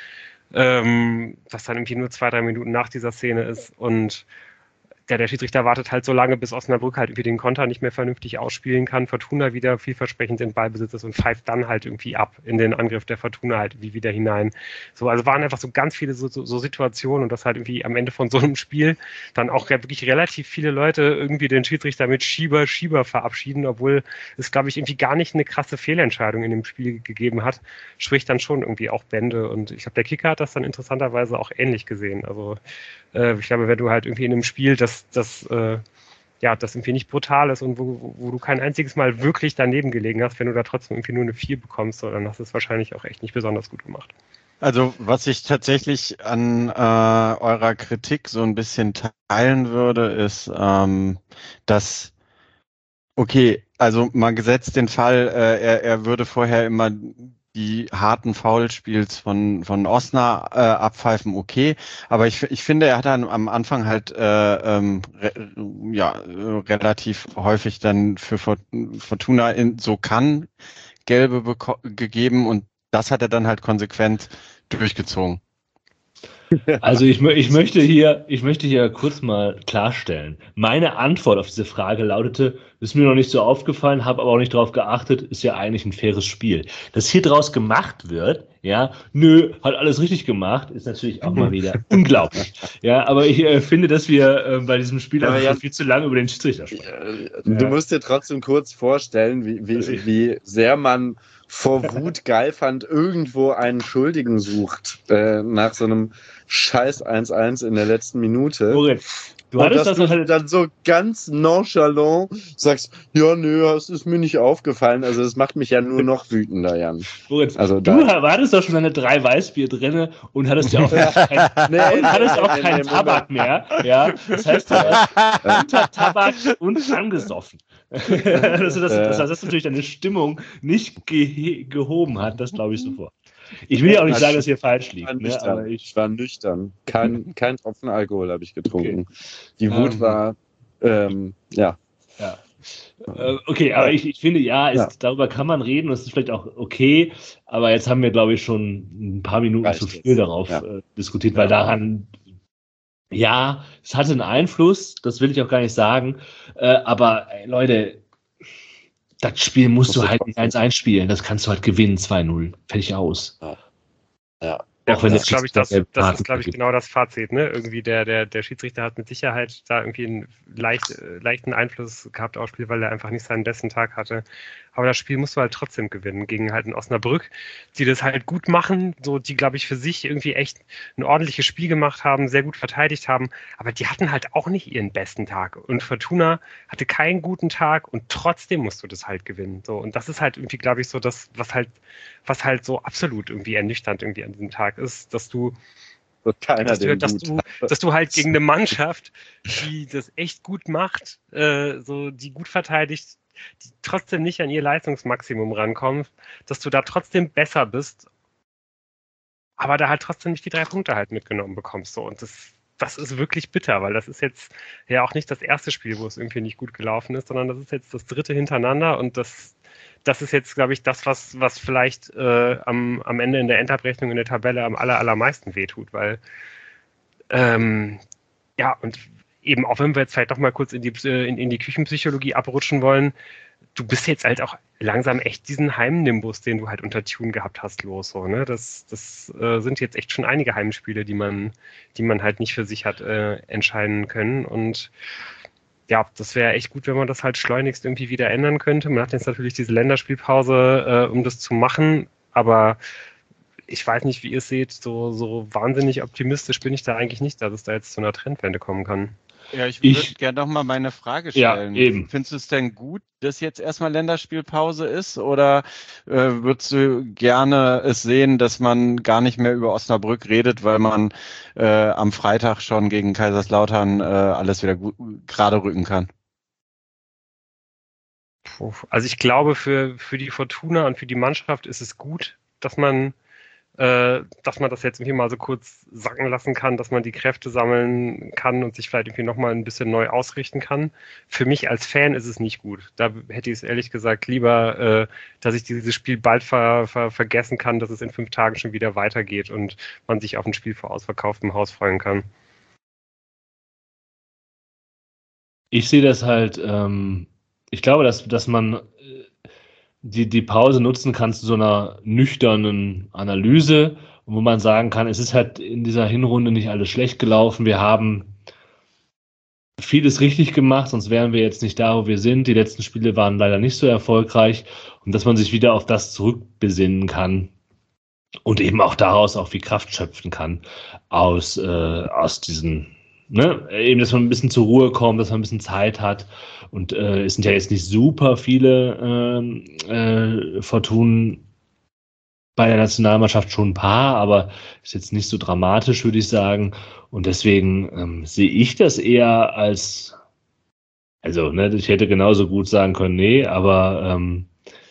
ähm, was dann irgendwie nur zwei, drei Minuten nach dieser Szene ist und Ja, der Schiedsrichter wartet halt so lange, bis Osnabrück halt irgendwie den Konter nicht mehr vernünftig ausspielen kann. Fortuna wieder vielversprechend in Ballbesitz ist und pfeift dann halt irgendwie ab in den Angriff der Fortuna halt wie wieder hinein. So, also waren einfach so ganz viele so, so, so Situationen und das halt irgendwie am Ende von so einem Spiel dann auch wirklich relativ viele Leute irgendwie den Schiedsrichter mit Schieber, Schieber verabschieden, obwohl es, glaube ich, irgendwie gar nicht eine krasse Fehlentscheidung in dem Spiel gegeben hat, spricht dann schon irgendwie auch Bände und ich glaube, der Kicker hat das dann interessanterweise auch ähnlich gesehen. Also äh, ich glaube, wenn du halt irgendwie in einem Spiel das das, äh, ja, das irgendwie nicht brutal ist und wo, wo du kein einziges Mal wirklich daneben gelegen hast, wenn du da trotzdem irgendwie nur eine vier bekommst, so, dann hast du es wahrscheinlich auch echt nicht besonders gut gemacht. Also was ich tatsächlich an äh, eurer Kritik so ein bisschen teilen würde, ist, ähm, dass, okay, also mal gesetzt den Fall, äh, er, er würde vorher immer die harten Foulspiels von von Osna äh, abpfeifen, okay, aber ich, ich finde, er hat dann am Anfang halt äh, ähm, re, ja äh, relativ häufig dann für Fortuna in so kann gelbe beko- gegeben und das hat er dann halt konsequent durchgezogen. Also ich, ich, möchte hier, ich möchte hier kurz mal klarstellen. Meine Antwort auf diese Frage lautete, ist mir noch nicht so aufgefallen, habe aber auch nicht darauf geachtet, ist ja eigentlich ein faires Spiel. Dass hier draus gemacht wird, ja, nö, hat alles richtig gemacht, ist natürlich auch mal wieder unglaublich. Ja, aber ich äh, finde, dass wir äh, bei diesem Spiel einfach ja, viel zu lange über den Schiedsrichter sprechen. Du ja. musst dir trotzdem kurz vorstellen, wie, wie, wie sehr man vor Wut geil fand, irgendwo einen Schuldigen sucht, äh, nach so einem scheiß eins eins in der letzten Minute. Moritz, du und dass das du halt dann so ganz nonchalant sagst, ja, nö, das ist mir nicht aufgefallen. Also das macht mich ja nur noch wütender, Jan. Moritz, also du hattest doch schon deine drei Weißbier drinne und hattest ja auch kein, nee, und hattest nee, auch nee, keinen nee, Tabak mehr. Ja, das heißt, du warst unter Tabak und angesoffen. also das, das, das, das natürlich deine Stimmung nicht ge- gehoben hat, das glaube ich sofort. Ich will ja auch nicht sagen, dass ihr falsch liegt. Ne, aber ich, ich war nüchtern. Kein, kein Tropfen Alkohol habe ich getrunken. Okay. Die Wut um, war, ähm, ja. ja. Äh, okay, aber ich, ich finde, ja, ist, ja, darüber kann man reden, das ist vielleicht auch okay, aber jetzt haben wir, glaube ich, schon ein paar Minuten Reicht zu viel jetzt. darauf ja. äh, diskutiert, weil ja. daran, ja, es hatte einen Einfluss, das will ich auch gar nicht sagen, äh, aber ey, Leute, Das Spiel musst Musst du du halt trotzdem- nicht eins eins spielen. Das kannst du halt gewinnen, zwei null. Fertig aus. Ja. Ja, Auch wenn das der ist, glaube ich, Schiedsrichter das, gelbe das Karten ist, glaube ich, vergibt. genau das Fazit. Ne? Irgendwie der, der, der Schiedsrichter hat mit Sicherheit da irgendwie einen leicht, äh, leichten Einfluss gehabt aufs Spiel, weil er einfach nicht seinen besten Tag hatte. Aber das Spiel musst du halt trotzdem gewinnen gegen halt einen Osnabrück, die das halt gut machen, so die, glaube ich, für sich irgendwie echt ein ordentliches Spiel gemacht haben, sehr gut verteidigt haben, aber die hatten halt auch nicht ihren besten Tag. Und Fortuna hatte keinen guten Tag und trotzdem musst du das halt gewinnen. So, und das ist halt irgendwie, glaube ich, so das, was halt, was halt so absolut irgendwie ernüchternd irgendwie an diesem Tag ist, dass du Wird keiner dass du, den dass, gut du, hat. dass du halt gegen eine Mannschaft, die das echt gut macht, äh, so die gut verteidigt, die trotzdem nicht an ihr Leistungsmaximum rankommt, dass du da trotzdem besser bist, aber da halt trotzdem nicht die drei Punkte halt mitgenommen bekommst. So. Und das, das ist wirklich bitter, weil das ist jetzt ja auch nicht das erste Spiel, wo es irgendwie nicht gut gelaufen ist, sondern das ist jetzt das dritte hintereinander und das das ist jetzt, glaube ich, das, was, was vielleicht äh, am, am Ende in der Endabrechnung in der Tabelle am aller, allermeisten wehtut, weil ähm, ja, und eben auch wenn wir jetzt vielleicht noch mal kurz in die, in, in die Küchenpsychologie abrutschen wollen, du bist jetzt halt auch langsam echt diesen Heimnimbus, den du halt unter Tune gehabt hast, los. So, ne? Das, das äh, sind jetzt echt schon einige Heimspiele, die man, die man halt nicht für sich hat äh, entscheiden können und ja, das wäre echt gut, wenn man das halt schleunigst irgendwie wieder ändern könnte. Man hat jetzt natürlich diese Länderspielpause, äh, um das zu machen, aber ich weiß nicht, wie ihr es seht, so, so wahnsinnig optimistisch bin ich da eigentlich nicht, dass es da jetzt zu einer Trendwende kommen kann. Ja, ich würde Ich- gerne noch mal meine Frage Ja, stellen. eben. Findest du es denn gut, dass jetzt erstmal Länderspielpause ist? Oder äh, würdest du gerne es sehen, dass man gar nicht mehr über Osnabrück redet, weil man äh, am Freitag schon gegen Kaiserslautern äh, alles wieder gut, gerade rücken kann? Puh. Also ich glaube, für, für die Fortuna und für die Mannschaft ist es gut, dass man äh, dass man das jetzt irgendwie mal so kurz sacken lassen kann, dass man die Kräfte sammeln kann und sich vielleicht irgendwie nochmal ein bisschen neu ausrichten kann. Für mich als Fan ist es nicht gut. Da hätte ich es ehrlich gesagt lieber, äh, dass ich dieses Spiel bald ver, ver, vergessen kann, dass es in fünf Tagen schon wieder weitergeht und man sich auf ein Spiel vor ausverkauftem Haus freuen kann. Ich sehe das halt, ähm, ich glaube, dass, dass man äh, die, die Pause nutzen kann zu so einer nüchternen Analyse, wo man sagen kann, es ist halt in dieser Hinrunde nicht alles schlecht gelaufen. Wir haben vieles richtig gemacht, sonst wären wir jetzt nicht da, wo wir sind. Die letzten Spiele waren leider nicht so erfolgreich und dass man sich wieder auf das zurückbesinnen kann und eben auch daraus auch viel Kraft schöpfen kann aus, äh, aus diesen, ne, eben, dass man ein bisschen zur Ruhe kommt, dass man ein bisschen Zeit hat und äh, es sind ja jetzt nicht super viele ähm, äh, Fortunen bei der Nationalmannschaft, schon ein paar, aber ist jetzt nicht so dramatisch, würde ich sagen. Und deswegen ähm, sehe ich das eher als, also, ne, ich hätte genauso gut sagen können, nee, aber ähm,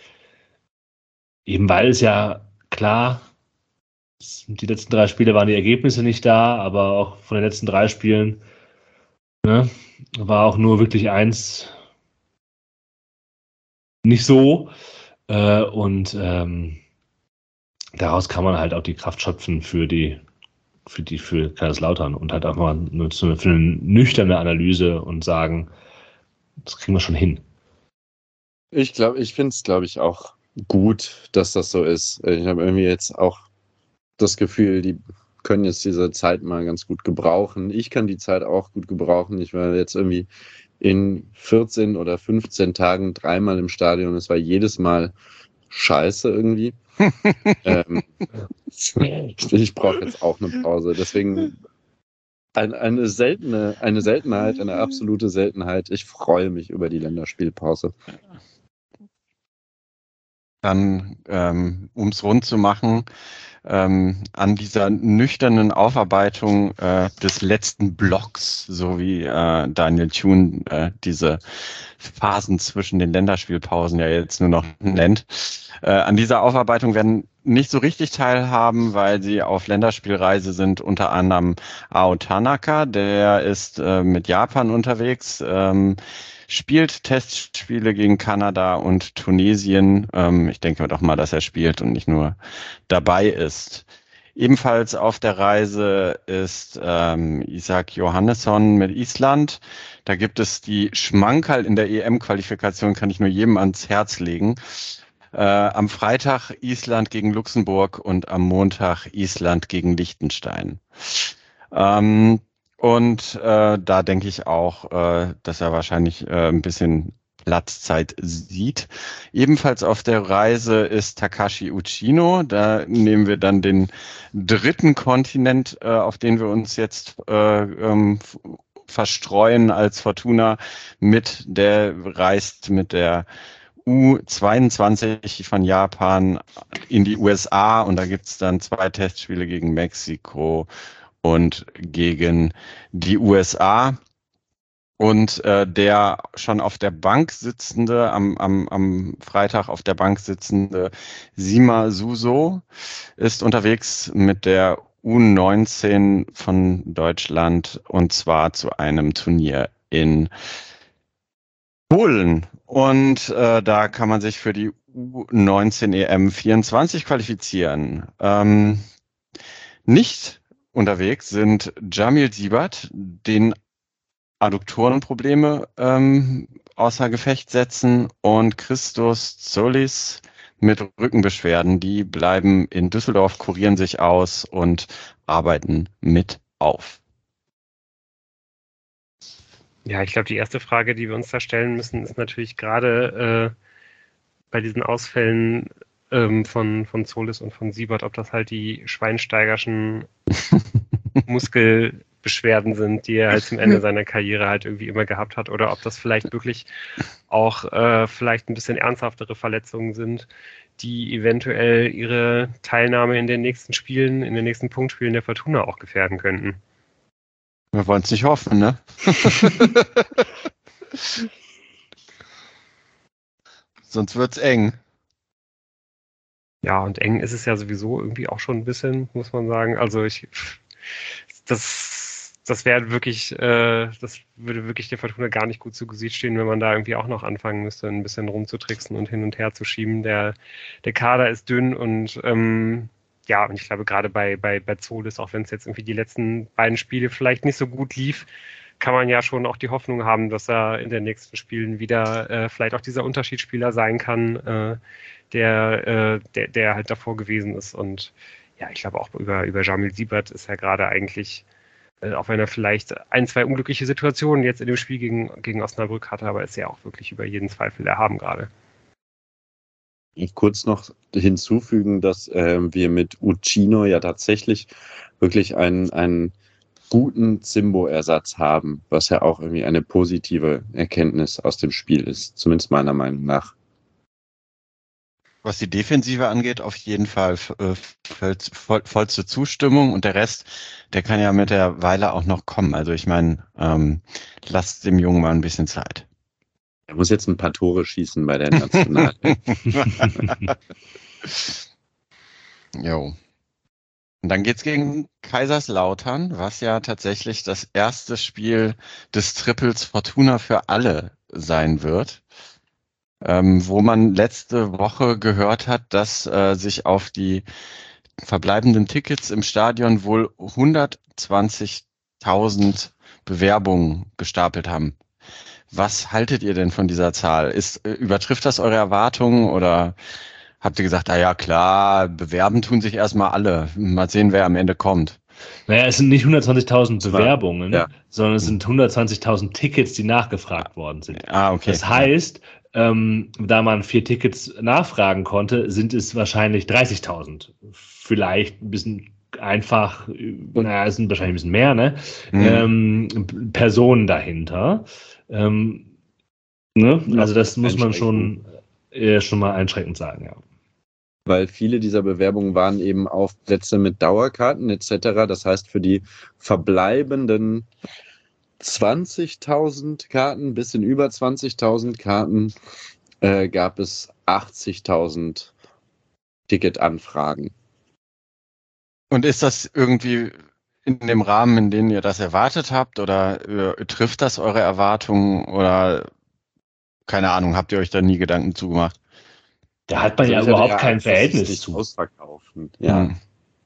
eben weil es ja klar, die letzten drei Spiele waren die Ergebnisse nicht da, aber auch von den letzten drei Spielen, ne, war auch nur wirklich eins nicht so. Äh, und ähm, daraus kann man halt auch die Kraft schöpfen für die, für die, für Kaiserslautern und halt auch mal nur zu, für eine nüchterne Analyse und sagen, das kriegen wir schon hin. Ich glaube, ich finde es, glaube ich, auch gut, dass das so ist. Ich habe irgendwie jetzt auch das Gefühl, die können jetzt diese Zeit mal ganz gut gebrauchen. Ich kann die Zeit auch gut gebrauchen. Ich war jetzt irgendwie in vierzehn oder fünfzehn Tagen dreimal im Stadion. Es war jedes Mal scheiße irgendwie. ähm, ich brauche jetzt auch eine Pause. Deswegen ein, eine seltene, eine Seltenheit, eine absolute Seltenheit. Ich freue mich über die Länderspielpause. Dann, ähm, um es rund zu machen, ähm, an dieser nüchternen Aufarbeitung äh, des letzten Blocks, so wie äh, Daniel Thune äh, diese Phasen zwischen den Länderspielpausen ja jetzt nur noch nennt. Äh, an dieser Aufarbeitung werden nicht so richtig teilhaben, weil sie auf Länderspielreise sind, unter anderem Ao Tanaka, der ist äh, mit Japan unterwegs, ähm, spielt Testspiele gegen Kanada und Tunesien. Ähm, ich denke doch mal, dass er spielt und nicht nur dabei ist. Ebenfalls auf der Reise ist ähm, Isaac Johannesson mit Island. Da gibt es die Schmankerl in der E M-Qualifikation, kann ich nur jedem ans Herz legen. Äh, am Freitag Island gegen Luxemburg und am Montag Island gegen Liechtenstein. Ähm, und äh, da denke ich auch, äh, dass er wahrscheinlich äh, ein bisschen Platzzeit sieht. Ebenfalls auf der Reise ist Takashi Uchino. Da nehmen wir dann den dritten Kontinent, äh, auf den wir uns jetzt äh, ähm, verstreuen als Fortuna mit. Der reist mit der U zweiundzwanzig von Japan in die U S A und da gibt's dann zwei Testspiele gegen Mexiko und gegen die U S A. Und äh, der schon auf der Bank sitzende, am, am, am Freitag auf der Bank sitzende Sima Suso ist unterwegs mit der U neunzehn von Deutschland und zwar zu einem Turnier in Polen. Und äh, da kann man sich für die U neunzehn E M vierundzwanzig qualifizieren. Ähm, nicht unterwegs sind Jamil Siebert, den Adduktorenprobleme ähm, außer Gefecht setzen und Christos Zolis mit Rückenbeschwerden. Die bleiben in Düsseldorf, kurieren sich aus und arbeiten mit auf. Ja, ich glaube, die erste Frage, die wir uns da stellen müssen, ist natürlich gerade äh, bei diesen Ausfällen ähm, von, von Zolis und von Siebert, ob das halt die schweinsteigerschen Muskelbeschwerden sind, die er halt zum Ende seiner Karriere halt irgendwie immer gehabt hat, oder ob das vielleicht wirklich auch äh, vielleicht ein bisschen ernsthaftere Verletzungen sind, die eventuell ihre Teilnahme in den nächsten Spielen, in den nächsten Punktspielen der Fortuna auch gefährden könnten. Wir wollen es nicht hoffen, ne? Sonst wird's eng. Ja, und eng ist es ja sowieso irgendwie auch schon ein bisschen, muss man sagen. Also ich, das, das wäre wirklich, äh, das würde wirklich der Fortuna gar nicht gut zu Gesicht stehen, wenn man da irgendwie auch noch anfangen müsste, ein bisschen rumzutricksen und hin und her zu schieben. Der, der Kader ist dünn und ähm, ja, und ich glaube gerade bei, bei, bei Zolis, auch wenn es jetzt irgendwie die letzten beiden Spiele vielleicht nicht so gut lief, kann man ja schon auch die Hoffnung haben, dass er in den nächsten Spielen wieder äh, vielleicht auch dieser Unterschiedsspieler sein kann, äh, der, äh, der, der halt davor gewesen ist. Und ja, ich glaube auch über, über Jamil Siebert ist er gerade eigentlich, äh, auch wenn er vielleicht ein, zwei unglückliche Situationen jetzt in dem Spiel gegen, gegen Osnabrück hatte, aber ist er auch wirklich über jeden Zweifel erhaben gerade. Kurz noch hinzufügen, dass äh, wir mit Uchino ja tatsächlich wirklich einen, einen guten Zimbo-Ersatz haben, was ja auch irgendwie eine positive Erkenntnis aus dem Spiel ist, zumindest meiner Meinung nach. Was die Defensive angeht, auf jeden Fall äh, voll, voll, vollste Zustimmung und der Rest, der kann ja mit der Weile auch noch kommen. Also ich meine, ähm, lasst dem Jungen mal ein bisschen Zeit. Er muss jetzt ein paar Tore schießen bei der National. Jo. Und dann geht's gegen Kaiserslautern, was ja tatsächlich das erste Spiel des Triples Fortuna für alle sein wird. Ähm, wo man letzte Woche gehört hat, dass äh, sich auf die verbleibenden Tickets im Stadion wohl hundertzwanzigtausend Bewerbungen gestapelt haben. Was haltet ihr denn von dieser Zahl? Ist, äh, übertrifft das eure Erwartungen oder habt ihr gesagt, na ja klar, bewerben tun sich erstmal alle. Mal sehen, wer am Ende kommt. Naja, es sind nicht hundertzwanzigtausend Bewerbungen, ja. sondern es sind hundertzwanzigtausend Tickets, die nachgefragt worden sind. Ah, okay. Das heißt, ähm, da man vier Tickets nachfragen konnte, sind es wahrscheinlich dreißigtausend. Vielleicht ein bisschen einfach, naja, es sind wahrscheinlich ein bisschen mehr, ne? Mhm. Ähm, Personen dahinter. Ähm, ne? Also das muss man schon, äh, schon mal einschränkend sagen, ja. Weil viele dieser Bewerbungen waren eben auf Plätze mit Dauerkarten et cetera. Das heißt, für die verbleibenden zwanzigtausend Karten, bisschen über zwanzigtausend Karten, äh, gab es achtzigtausend Ticketanfragen. Und ist das irgendwie in dem Rahmen, in dem ihr das erwartet habt, oder äh, trifft das eure Erwartungen, oder keine Ahnung, habt ihr euch da nie Gedanken zugemacht? Da hat man also ja überhaupt kein Verhältnis zu. Ausverkaufen. Ja. Hm.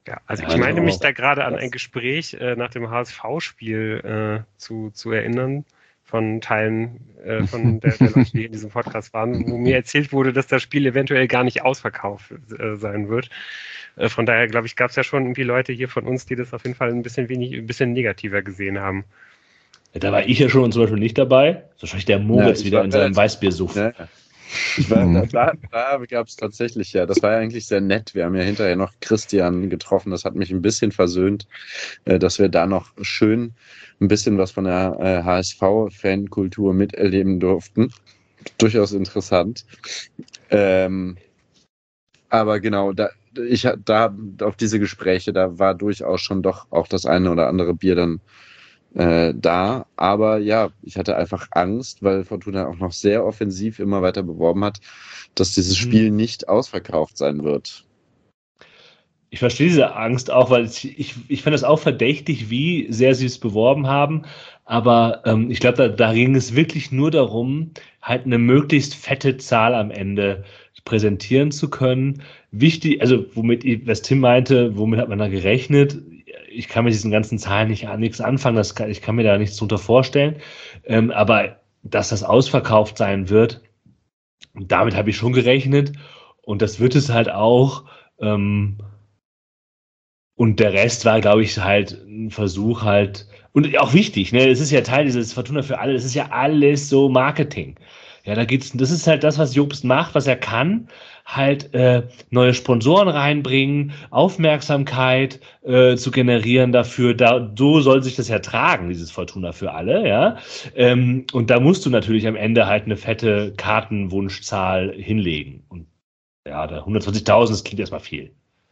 Ja, also Ja, ich meine genau. mich da gerade an ein Gespräch äh, nach dem H S V-Spiel äh, zu, zu erinnern, von Teilen äh, von der, der Leute, die in diesem Podcast waren, wo mir erzählt wurde, dass das Spiel eventuell gar nicht ausverkauft äh, sein wird. Äh, von daher, glaube ich, gab es ja schon irgendwie Leute hier von uns, die das auf jeden Fall ein bisschen wenig, ein bisschen negativer gesehen haben. Ja, da war ich ja schon zum Beispiel nicht dabei. Das ist wahrscheinlich der Moritz Ja, ich wieder war in seinem relativ- Weißbiersuff. Ja, ja. Ich war, Mhm. da da gab es tatsächlich, ja, das war ja eigentlich sehr nett. Wir haben ja hinterher noch Christian getroffen. Das hat mich ein bisschen versöhnt, äh, dass wir da noch schön ein bisschen was von der äh, H S V-Fankultur miterleben durften. Durchaus interessant. Ähm, aber genau, da, ich, da auf diese Gespräche, da war durchaus schon doch auch das eine oder andere Bier dann äh, da. Aber ja, ich hatte einfach Angst, weil Fortuna auch noch sehr offensiv immer weiter beworben hat, dass dieses Mhm. Spiel nicht ausverkauft sein wird. Ich verstehe diese Angst auch, weil ich, ich, ich fand das auch verdächtig, wie sehr sie es beworben haben. Aber ähm, ich glaube, da, da ging es wirklich nur darum, halt eine möglichst fette Zahl am Ende präsentieren zu können. Wichtig, also womit, was Tim meinte, womit hat man da gerechnet? Ich kann mit diesen ganzen Zahlen nicht nichts anfangen, das kann, ich kann mir da nichts drunter vorstellen. Ähm, aber dass das ausverkauft sein wird, damit habe ich schon gerechnet. Und das wird es halt auch. Ähm, Und der Rest war, glaube ich, halt ein Versuch halt, und auch wichtig, ne, es ist ja Teil dieses Fortuna für alle, das ist ja alles so Marketing. Ja, da geht's, das ist halt das, was Jobst macht, was er kann, halt äh, neue Sponsoren reinbringen, Aufmerksamkeit äh, zu generieren dafür, da, so soll sich das ja tragen, dieses Fortuna für alle, ja. Ähm, und da musst du natürlich am Ende halt eine fette Kartenwunschzahl hinlegen. Und ja, da hundertzwanzigtausend, das klingt erstmal viel.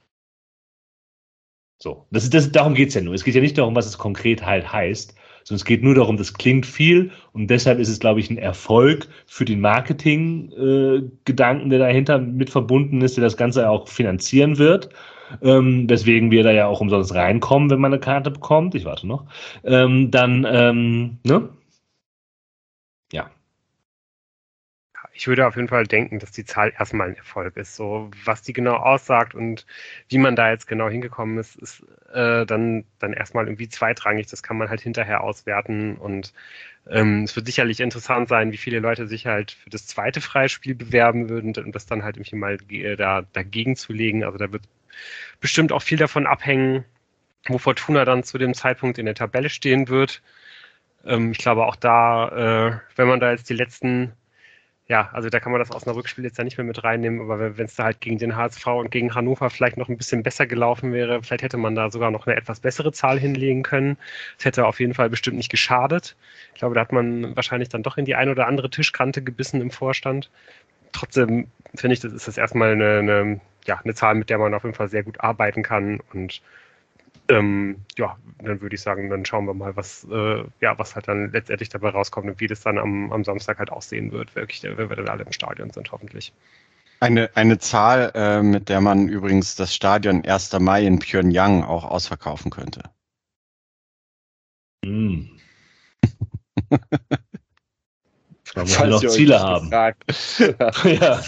So, das ist, das, darum geht es ja nur. Es geht ja nicht darum, was es konkret halt heißt, sondern es geht nur darum, das klingt viel und deshalb ist es, glaube ich, ein Erfolg für den Marketing-Gedanken, äh, der dahinter mit verbunden ist, der das Ganze auch finanzieren wird. Ähm, weswegen wir da ja auch umsonst reinkommen, wenn man eine Karte bekommt. Ich warte noch. Ähm, dann, ähm, ne? Ja. Ich würde auf jeden Fall denken, dass die Zahl erstmal ein Erfolg ist. So, was die genau aussagt und wie man da jetzt genau hingekommen ist, ist äh, dann, dann erstmal irgendwie zweitrangig. Das kann man halt hinterher auswerten. Und ähm, es wird sicherlich interessant sein, wie viele Leute sich halt für das zweite Freispiel bewerben würden, um das dann halt irgendwie mal äh, da, dagegen zu legen. Also da wird bestimmt auch viel davon abhängen, wo Fortuna dann zu dem Zeitpunkt in der Tabelle stehen wird. Ähm, ich glaube auch da, äh, wenn man da jetzt die letzten Ja, also da kann man das aus einer Rückspiel jetzt ja nicht mehr mit reinnehmen, aber wenn es da halt gegen den H S V und gegen Hannover vielleicht noch ein bisschen besser gelaufen wäre, vielleicht hätte man da sogar noch eine etwas bessere Zahl hinlegen können. Das hätte auf jeden Fall bestimmt nicht geschadet. Ich glaube, da hat man wahrscheinlich dann doch in die ein oder andere Tischkante gebissen im Vorstand. Trotzdem finde ich, das ist das erstmal eine, eine, ja, eine Zahl, mit der man auf jeden Fall sehr gut arbeiten kann und Ähm, ja, dann würde ich sagen, dann schauen wir mal, was, äh, ja, was halt dann letztendlich dabei rauskommt und wie das dann am, am Samstag halt aussehen wird, wirklich, wenn wir dann alle im Stadion sind, hoffentlich. Eine, eine Zahl, äh, mit der man übrigens das Stadion erster Mai in Pjöngjang auch ausverkaufen könnte. Hm. Man muss Falls ja noch ihr euch Ziele das haben. gefragt. Ja.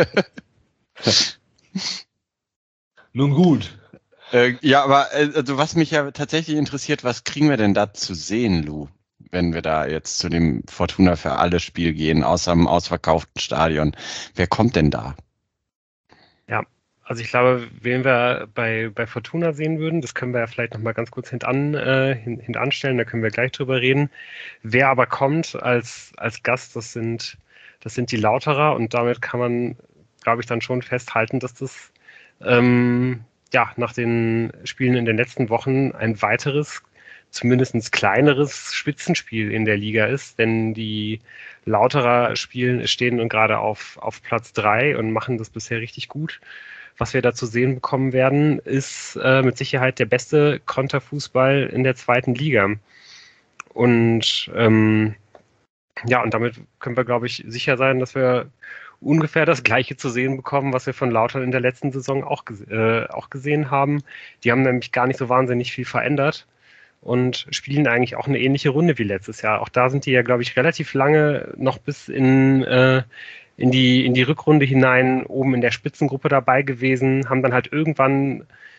Nun gut. Äh, ja, aber äh, also was mich ja tatsächlich interessiert, was kriegen wir denn da zu sehen, Lou, wenn wir da jetzt zu dem Fortuna für alle Spiel gehen, außer im ausverkauften Stadion? Wer kommt denn da? Ja, also ich glaube, wen wir bei, bei Fortuna sehen würden, das können wir ja vielleicht nochmal ganz kurz hintan, äh, hin, hintanstellen, da können wir gleich drüber reden. Wer aber kommt als, als Gast, das sind, das sind die Lauterer und damit kann man, glaube ich, dann schon festhalten, dass das ähm, ja, nach den Spielen in den letzten Wochen ein weiteres, zumindest kleineres Spitzenspiel in der Liga ist, denn die Lauterer spielen, stehen gerade auf, auf Platz drei und machen das bisher richtig gut. Was wir da zu sehen bekommen werden, ist äh, mit Sicherheit der beste Konterfußball in der zweiten Liga. Und ähm, ja, und damit können wir, glaube ich, sicher sein, dass wir ungefähr das Gleiche zu sehen bekommen, was wir von Lautern in der letzten Saison auch, äh, auch gesehen haben. Die haben nämlich gar nicht so wahnsinnig viel verändert und spielen eigentlich auch eine ähnliche Runde wie letztes Jahr. Auch da sind die ja, glaube ich, relativ lange noch bis in, äh, in, die, in die Rückrunde hinein oben in der Spitzengruppe dabei gewesen, haben dann halt irgendwann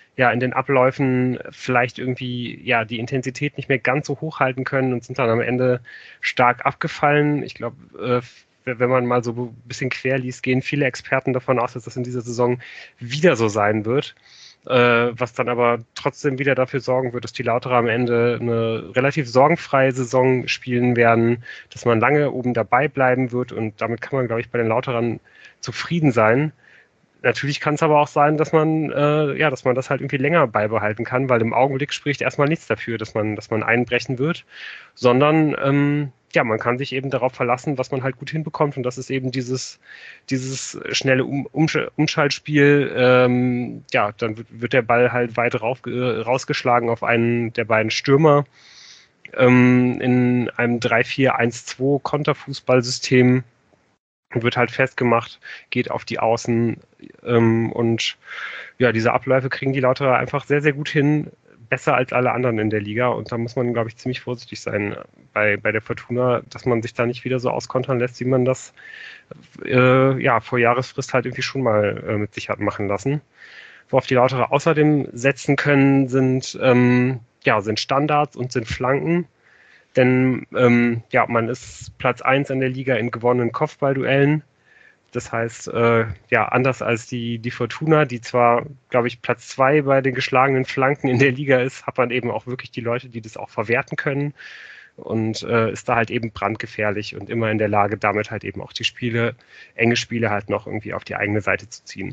ja, in den Abläufen vielleicht irgendwie, ja, die Intensität nicht mehr ganz so hoch halten können und sind dann am Ende stark abgefallen. Ich glaube, äh, wenn man mal so ein bisschen quer liest, gehen viele Experten davon aus, dass das in dieser Saison wieder so sein wird. Äh, was dann aber trotzdem wieder dafür sorgen wird, dass die Lauterer am Ende eine relativ sorgenfreie Saison spielen werden, dass man lange oben dabei bleiben wird und damit kann man, glaube ich, bei den Lauterern zufrieden sein. Natürlich kann es aber auch sein, dass man, äh, ja, dass man das halt irgendwie länger beibehalten kann, weil im Augenblick spricht erstmal nichts dafür, dass man, dass man einbrechen wird, sondern ähm, ja, man kann sich eben darauf verlassen, was man halt gut hinbekommt und das ist eben dieses, dieses schnelle um Umsch Umschaltspiel. Ähm, ja, dann wird, wird der Ball halt weit rauf, äh, rausgeschlagen auf einen der beiden Stürmer ähm, in einem drei vier eins zwei Konterfußballsystem. Wird halt festgemacht, geht auf die Außen ähm, und ja, diese Abläufe kriegen die Lauterer einfach sehr, sehr gut hin, besser als alle anderen in der Liga und da muss man, glaube ich, ziemlich vorsichtig sein bei, bei der Fortuna, dass man sich da nicht wieder so auskontern lässt, wie man das äh, ja, vor Jahresfrist halt irgendwie schon mal äh, mit sich hat machen lassen. Worauf die Lauterer außerdem setzen können, sind, ähm, ja, sind Standards und sind Flanken. Denn ähm, ja, man ist Platz eins in der Liga in gewonnenen Kopfballduellen. Das heißt, äh, ja, anders als die, die Fortuna, die zwar, glaube ich, Platz zwei bei den geschlagenen Flanken in der Liga ist, hat man eben auch wirklich die Leute, die das auch verwerten können und äh, ist da halt eben brandgefährlich und immer in der Lage, damit halt eben auch die Spiele, enge Spiele halt noch irgendwie auf die eigene Seite zu ziehen.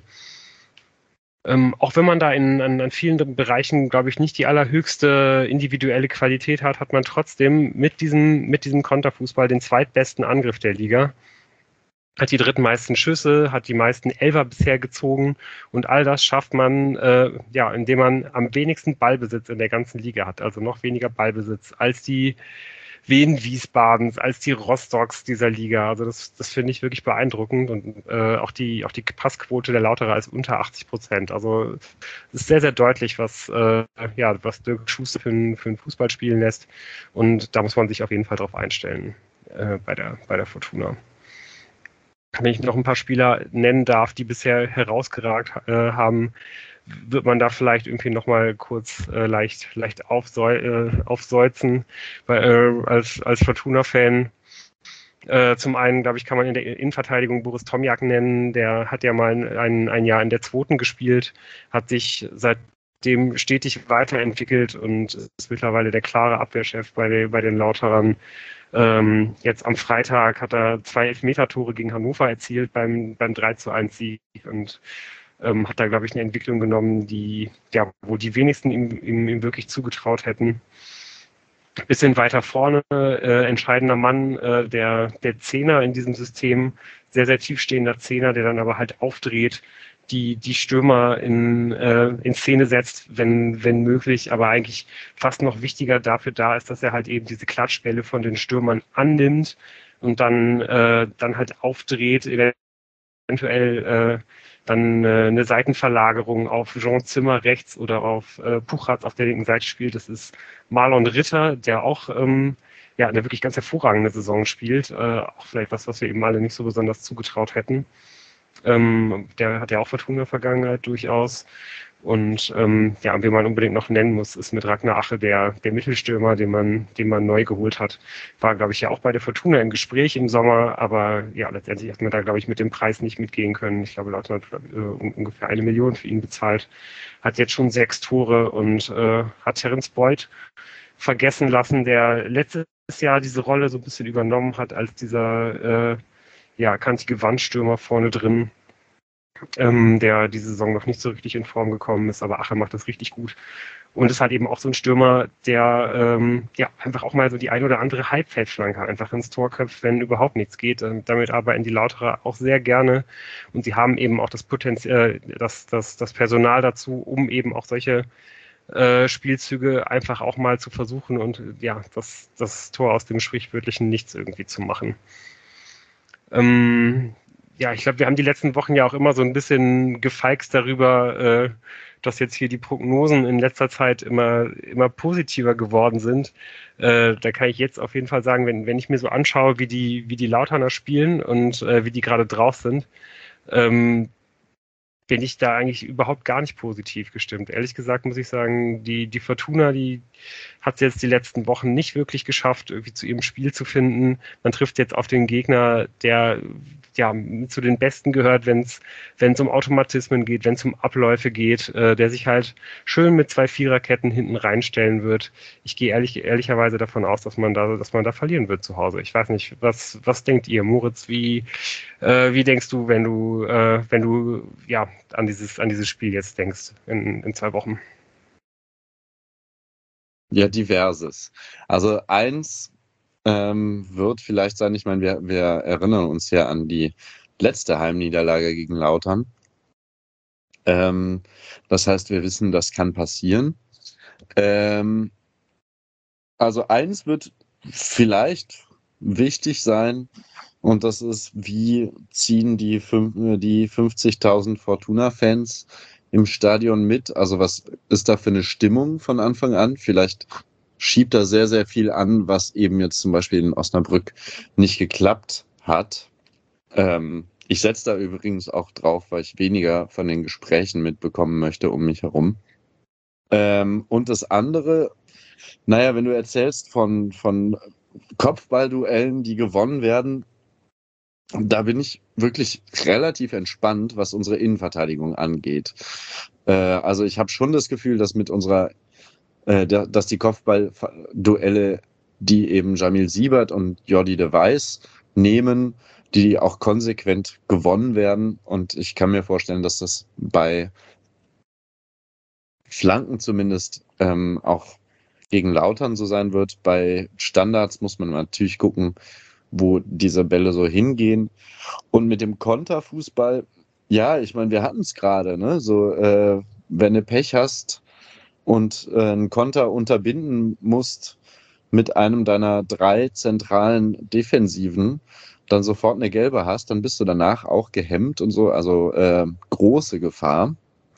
Ähm, auch wenn man da in, an, an vielen Bereichen, glaube ich, nicht die allerhöchste individuelle Qualität hat, hat man trotzdem mit diesem, mit diesem Konterfußball den zweitbesten Angriff der Liga. Hat die drittmeisten Schüsse, hat die meisten Elfer bisher gezogen und all das schafft man, äh, ja, indem man am wenigsten Ballbesitz in der ganzen Liga hat, also noch weniger Ballbesitz als die Wien Wiesbadens, als die Rostocks dieser Liga. Also das, das finde ich wirklich beeindruckend und äh, auch die auch die Passquote der Lauterer ist unter achtzig Prozent. Also es ist sehr, sehr deutlich, was äh, ja was Dirk Schuster für ein, für ein Fußball spielen lässt und da muss man sich auf jeden Fall drauf einstellen äh, bei der bei der Fortuna. Wenn ich noch ein paar Spieler nennen darf, die bisher herausgeragt äh, haben, wird man da vielleicht irgendwie nochmal kurz äh, leicht, leicht aufseu äh, aufseuzen bei, äh, als, als Fortuna-Fan. Äh, zum einen, glaube ich, kann man in der Innenverteidigung Boris Tomjak nennen, der hat ja mal ein, ein Jahr in der zweiten gespielt, hat sich seitdem stetig weiterentwickelt und ist mittlerweile der klare Abwehrchef bei, den, bei den Lauterern. Ähm, jetzt am Freitag hat er zwei Elfmeter-Tore gegen Hannover erzielt beim, beim drei zu eins Sieg und ähm, hat da, glaube ich, eine Entwicklung genommen, die, ja, wo die wenigsten ihm, ihm, ihm wirklich zugetraut hätten. Bisschen weiter vorne, äh, entscheidender Mann, äh, der, der Zehner in diesem System, sehr, sehr tiefstehender Zehner, der dann aber halt aufdreht, die, die Stürmer in, äh, in Szene setzt, wenn, wenn möglich, aber eigentlich fast noch wichtiger dafür da ist, dass er halt eben diese Klatschbälle von den Stürmern annimmt und dann, äh, dann halt aufdreht, eventuell äh, dann äh, eine Seitenverlagerung auf Jean Zimmer rechts oder auf äh, Puchratz auf der linken Seite spielt. Das ist Marlon Ritter, der auch ähm, ja eine wirklich ganz hervorragende Saison spielt. Äh, auch vielleicht was, was wir eben alle nicht so besonders zugetraut hätten. Ähm, der hat ja auch Fortuna Vergangenheit durchaus. Und ähm, ja, wen man unbedingt noch nennen muss, ist mit Ragnar Ache der, der Mittelstürmer, den man, den man neu geholt hat. War, glaube ich, ja auch bei der Fortuna im Gespräch im Sommer, aber ja, letztendlich hat man da, glaube ich, mit dem Preis nicht mitgehen können. Ich glaube, Lautern hat äh, ungefähr eine Million für ihn bezahlt. Hat jetzt schon sechs Tore und äh, hat Terence Boyd vergessen lassen, der letztes Jahr diese Rolle so ein bisschen übernommen hat als dieser äh, ja, kantige Wandstürmer vorne drin. Ähm, der diese Saison noch nicht so richtig in Form gekommen ist, aber Ache macht das richtig gut. Und ist halt eben auch so ein Stürmer, der ähm, ja einfach auch mal so die ein oder andere Halbfeldflanke einfach ins Tor köpft, wenn überhaupt nichts geht. Und damit arbeiten die Lauterer auch sehr gerne. Und sie haben eben auch das Potenzial, äh, das, das, das Personal dazu, um eben auch solche äh, Spielzüge einfach auch mal zu versuchen und ja, das, das Tor aus dem sprichwörtlichen Nichts irgendwie zu machen. Ähm, Ja, ich glaube, wir haben die letzten Wochen ja auch immer so ein bisschen gefeixt darüber, äh, dass jetzt hier die Prognosen in letzter Zeit immer, immer positiver geworden sind. Äh, da kann ich jetzt auf jeden Fall sagen, wenn, wenn ich mir so anschaue, wie die, wie die Lauterner spielen und äh, wie die gerade drauf sind, ähm, bin ich da eigentlich überhaupt gar nicht positiv gestimmt. Ehrlich gesagt muss ich sagen, die, die Fortuna, die hat es jetzt die letzten Wochen nicht wirklich geschafft, irgendwie zu ihrem Spiel zu finden. Man trifft jetzt auf den Gegner, der ja zu den Besten gehört, wenn es wenn es um Automatismen geht, wenn es um Abläufe geht, äh, der sich halt schön mit zwei Viererketten hinten reinstellen wird. Ich gehe ehrlich, ehrlicherweise davon aus, dass man da, dass man da verlieren wird zu Hause. Ich weiß nicht, was, was denkt ihr, Moritz? Wie, äh, wie denkst du, wenn du, äh, wenn du ja an dieses, an dieses Spiel jetzt denkst in, in zwei Wochen? Ja, diverses. Also eins ähm, wird vielleicht sein, ich meine, wir, wir erinnern uns ja an die letzte Heimniederlage gegen Lautern. Ähm, das heißt, wir wissen, das kann passieren. Ähm, also eins wird vielleicht wichtig sein, und das ist, wie ziehen die, fünf- die fünfzigtausend Fortuna-Fans im Stadion mit? Also was ist da für eine Stimmung von Anfang an? Vielleicht schiebt da sehr, sehr viel an, was eben jetzt zum Beispiel in Osnabrück nicht geklappt hat. Ähm, ich setze da übrigens auch drauf, weil ich weniger von den Gesprächen mitbekommen möchte um mich herum. Ähm, und das andere, naja, wenn du erzählst von, von Kopfballduellen, die gewonnen werden, da bin ich wirklich relativ entspannt, was unsere Innenverteidigung angeht. Äh, also ich habe schon das Gefühl, dass mit unserer, äh, da, dass die Kopfballduelle, die eben Jamil Siebert und Jordi de Wijs nehmen, die auch konsequent gewonnen werden. Und ich kann mir vorstellen, dass das bei Flanken zumindest ähm, auch gegen Lautern so sein wird. Bei Standards muss man natürlich gucken, wo diese Bälle so hingehen. Und mit dem Konterfußball, ja, ich meine, wir hatten es gerade, ne? So, äh, wenn du Pech hast und äh, einen Konter unterbinden musst mit einem deiner drei zentralen Defensiven, dann sofort eine gelbe hast, dann bist du danach auch gehemmt und so, also äh, große Gefahr.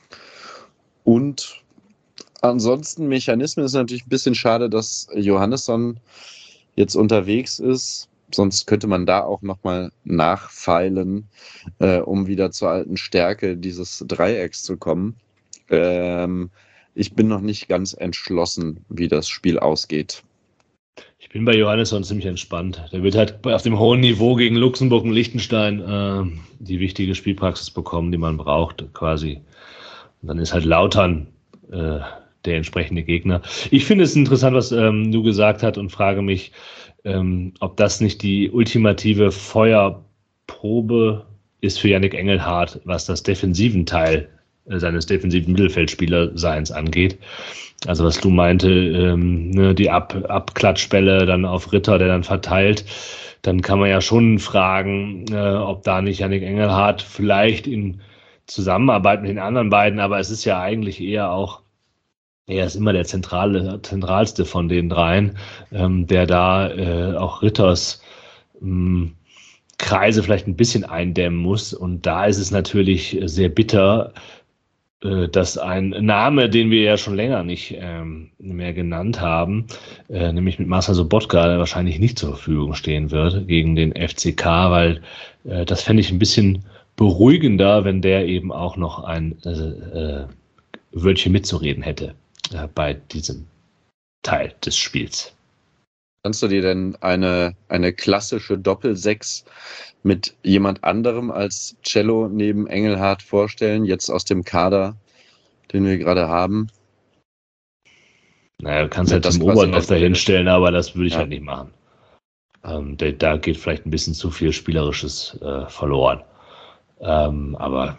Und ansonsten Mechanismen ist natürlich ein bisschen schade, dass Johannesson jetzt unterwegs ist. Sonst könnte man da auch nochmal nachfeilen, äh, um wieder zur alten Stärke dieses Dreiecks zu kommen. Ähm, ich bin noch nicht ganz entschlossen, wie das Spiel ausgeht. Ich bin bei Johannesson ziemlich entspannt. Der wird halt auf dem hohen Niveau gegen Luxemburg und Liechtenstein äh, die wichtige Spielpraxis bekommen, die man braucht, quasi. Und dann ist halt Lautern äh, der entsprechende Gegner. Ich finde es interessant, was ähm, du gesagt hast und frage mich, ähm, ob das nicht die ultimative Feuerprobe ist für Yannick Engelhardt, was das defensiven Teil äh, seines defensiven Mittelfeldspielerseins angeht. Also was du meinte, ähm, ne, die Ab Abklatschbälle dann auf Ritter, der dann verteilt, dann kann man ja schon fragen, äh, ob da nicht Yannick Engelhardt vielleicht in Zusammenarbeit mit den anderen beiden, aber es ist ja eigentlich eher auch, er ist immer der zentrale, zentralste von den dreien, ähm, der da äh, auch Ritters ähm, Kreise vielleicht ein bisschen eindämmen muss. Und da ist es natürlich sehr bitter, äh, dass ein Name, den wir ja schon länger nicht ähm, mehr genannt haben, äh, nämlich mit Marcel Sobotka, wahrscheinlich nicht zur Verfügung stehen wird gegen den F C K, weil äh, das fände ich ein bisschen beruhigender, wenn der eben auch noch ein äh, äh, Wörtchen mitzureden hätte äh, bei diesem Teil des Spiels. Kannst du dir denn eine, eine klassische Doppelsechs mit jemand anderem als Cello neben Engelhardt vorstellen, jetzt aus dem Kader, den wir gerade haben? Naja, du kannst halt Tim Oberdorf da hinstellen, aber das würde ich ja. halt nicht machen. Ähm, da, da geht vielleicht ein bisschen zu viel Spielerisches äh, verloren. Ähm, aber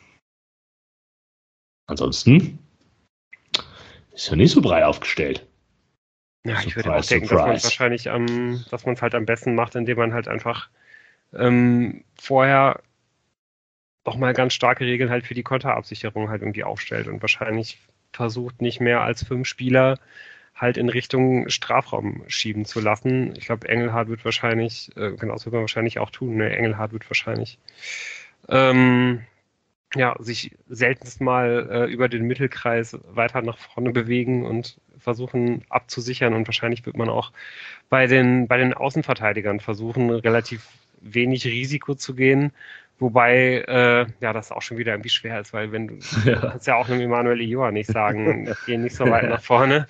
ansonsten ist ja nicht so breit aufgestellt. Ja, surprise, ich würde auch denken, surprise. dass man es wahrscheinlich am, dass man es halt am besten macht, indem man halt einfach ähm, vorher auch mal ganz starke Regeln halt für die Konterabsicherung halt irgendwie aufstellt und wahrscheinlich versucht, nicht mehr als fünf Spieler halt in Richtung Strafraum schieben zu lassen. Ich glaube, Engelhardt wird wahrscheinlich, äh, genau, das wird man wahrscheinlich auch tun, ne? Engelhardt wird wahrscheinlich ähm, ja, sich seltenst mal äh, über den Mittelkreis weiter nach vorne bewegen und versuchen abzusichern. Und wahrscheinlich wird man auch bei den, bei den Außenverteidigern versuchen, relativ wenig Risiko zu gehen, Wobei, äh, ja, das auch schon wieder irgendwie schwer ist, weil wenn du, ja. du kannst ja auch einem Emanuel Ioa nicht sagen, geh nicht so weit nach vorne.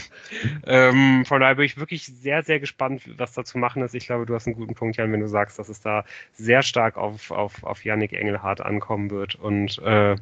ähm, von daher bin ich wirklich sehr, sehr gespannt, was da zu machen ist. Ich glaube, du hast einen guten Punkt, Jan, wenn du sagst, dass es da sehr stark auf, auf, auf Yannick Engelhardt ankommen wird. Und äh,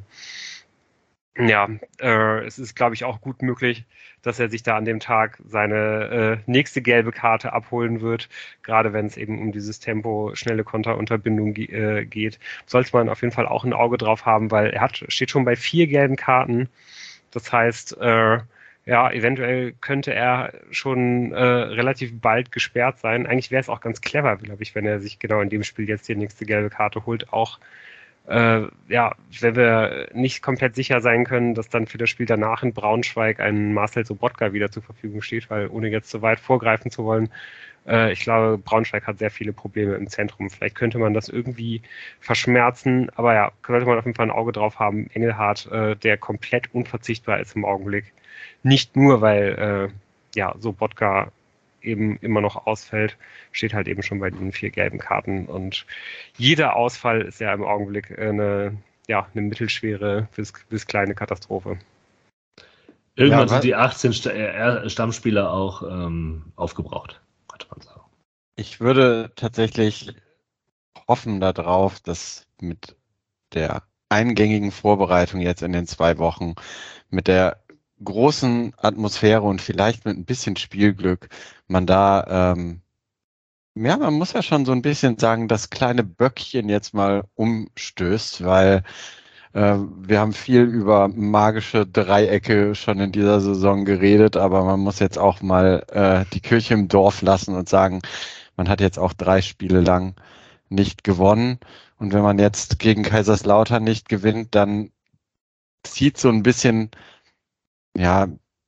ja, äh, es ist, glaube ich, auch gut möglich, dass er sich da an dem Tag seine äh, nächste gelbe Karte abholen wird, gerade wenn es eben um dieses Tempo, schnelle Konterunterbindung äh, geht. Sollte man auf jeden Fall auch ein Auge drauf haben, weil er hat, steht schon bei vier gelben Karten. Das heißt, äh, ja, eventuell könnte er schon äh, relativ bald gesperrt sein. Eigentlich wäre es auch ganz clever, glaube ich, wenn er sich genau in dem Spiel jetzt die nächste gelbe Karte holt, auch Äh, ja, wenn wir nicht komplett sicher sein können, dass dann für das Spiel danach in Braunschweig ein Marcel Sobotka wieder zur Verfügung steht, weil ohne jetzt so weit vorgreifen zu wollen, äh, ich glaube, Braunschweig hat sehr viele Probleme im Zentrum. Vielleicht könnte man das irgendwie verschmerzen, aber ja, sollte man auf jeden Fall ein Auge drauf haben. Engelhardt, äh, der komplett unverzichtbar ist im Augenblick. Nicht nur, weil äh, ja, Sobotka eben immer noch ausfällt, steht halt eben schon bei diesen vier gelben Karten und jeder Ausfall ist ja im Augenblick eine, ja, eine mittelschwere bis, bis kleine Katastrophe. Irgendwann ja, sind die achtzehn Stammspieler auch ähm, aufgebraucht, könnte man sagen. Ich würde tatsächlich hoffen darauf, dass mit der eingängigen Vorbereitung jetzt in den zwei Wochen, mit der großen Atmosphäre und vielleicht mit ein bisschen Spielglück man da, ähm, ja, man muss ja schon so ein bisschen sagen, das kleine Böckchen jetzt mal umstößt, weil äh, wir haben viel über magische Dreiecke schon in dieser Saison geredet, aber man muss jetzt auch mal äh, die Kirche im Dorf lassen und sagen, man hat jetzt auch drei Spiele lang nicht gewonnen und wenn man jetzt gegen Kaiserslautern nicht gewinnt, dann zieht so ein bisschen ja,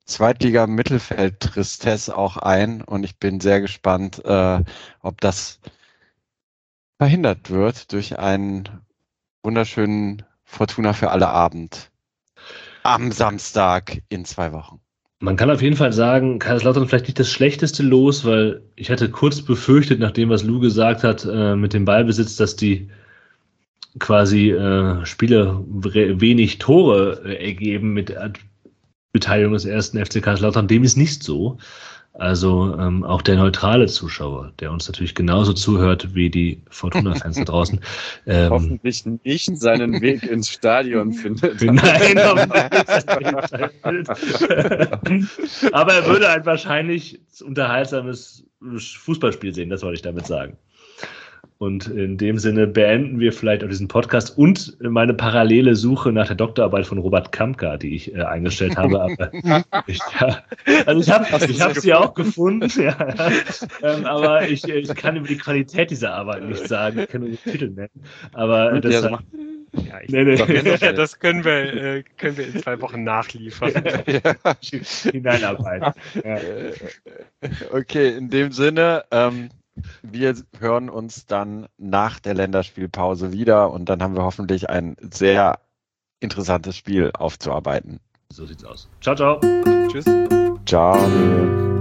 Zweitliga-Mittelfeld-Tristesse auch ein und ich bin sehr gespannt, äh, ob das verhindert wird durch einen wunderschönen Fortuna für alle Abend am Samstag in zwei Wochen. Man kann auf jeden Fall sagen, Kaiserslautern vielleicht nicht das schlechteste Los, weil ich hatte kurz befürchtet, nach dem, was Lou gesagt hat, äh, mit dem Ballbesitz, dass die quasi äh, Spiele wenig Tore äh, ergeben mit Beteiligung des ersten F C Kaiserslautern. Dem ist nicht so. Also ähm, auch der neutrale Zuschauer, der uns natürlich genauso zuhört wie die Fortuna-Fans da draußen. Ähm, Hoffentlich nicht seinen Weg ins Stadion findet. Nein, aber er würde ein wahrscheinlich unterhaltsames Fußballspiel sehen, das wollte ich damit sagen. Und in dem Sinne beenden wir vielleicht auch diesen Podcast und meine parallele Suche nach der Doktorarbeit von Robert Kampka, die ich äh, eingestellt habe. Aber ich, ja, also ich habe ich hab sie auch gefunden, ja, ähm, aber ich, ich kann über die Qualität dieser Arbeit nicht sagen. Ich kann nur den Titel nennen. Aber das, ja, ja, ich, nee, nee. Ja, das können wir, äh, können wir in zwei Wochen nachliefern. Ja. Hineinarbeiten. Ja. Okay, in dem Sinne, ähm, wir hören uns dann nach der Länderspielpause wieder und dann haben wir hoffentlich ein sehr interessantes Spiel aufzuarbeiten. So sieht's aus. Ciao, ciao. Tschüss. Ciao.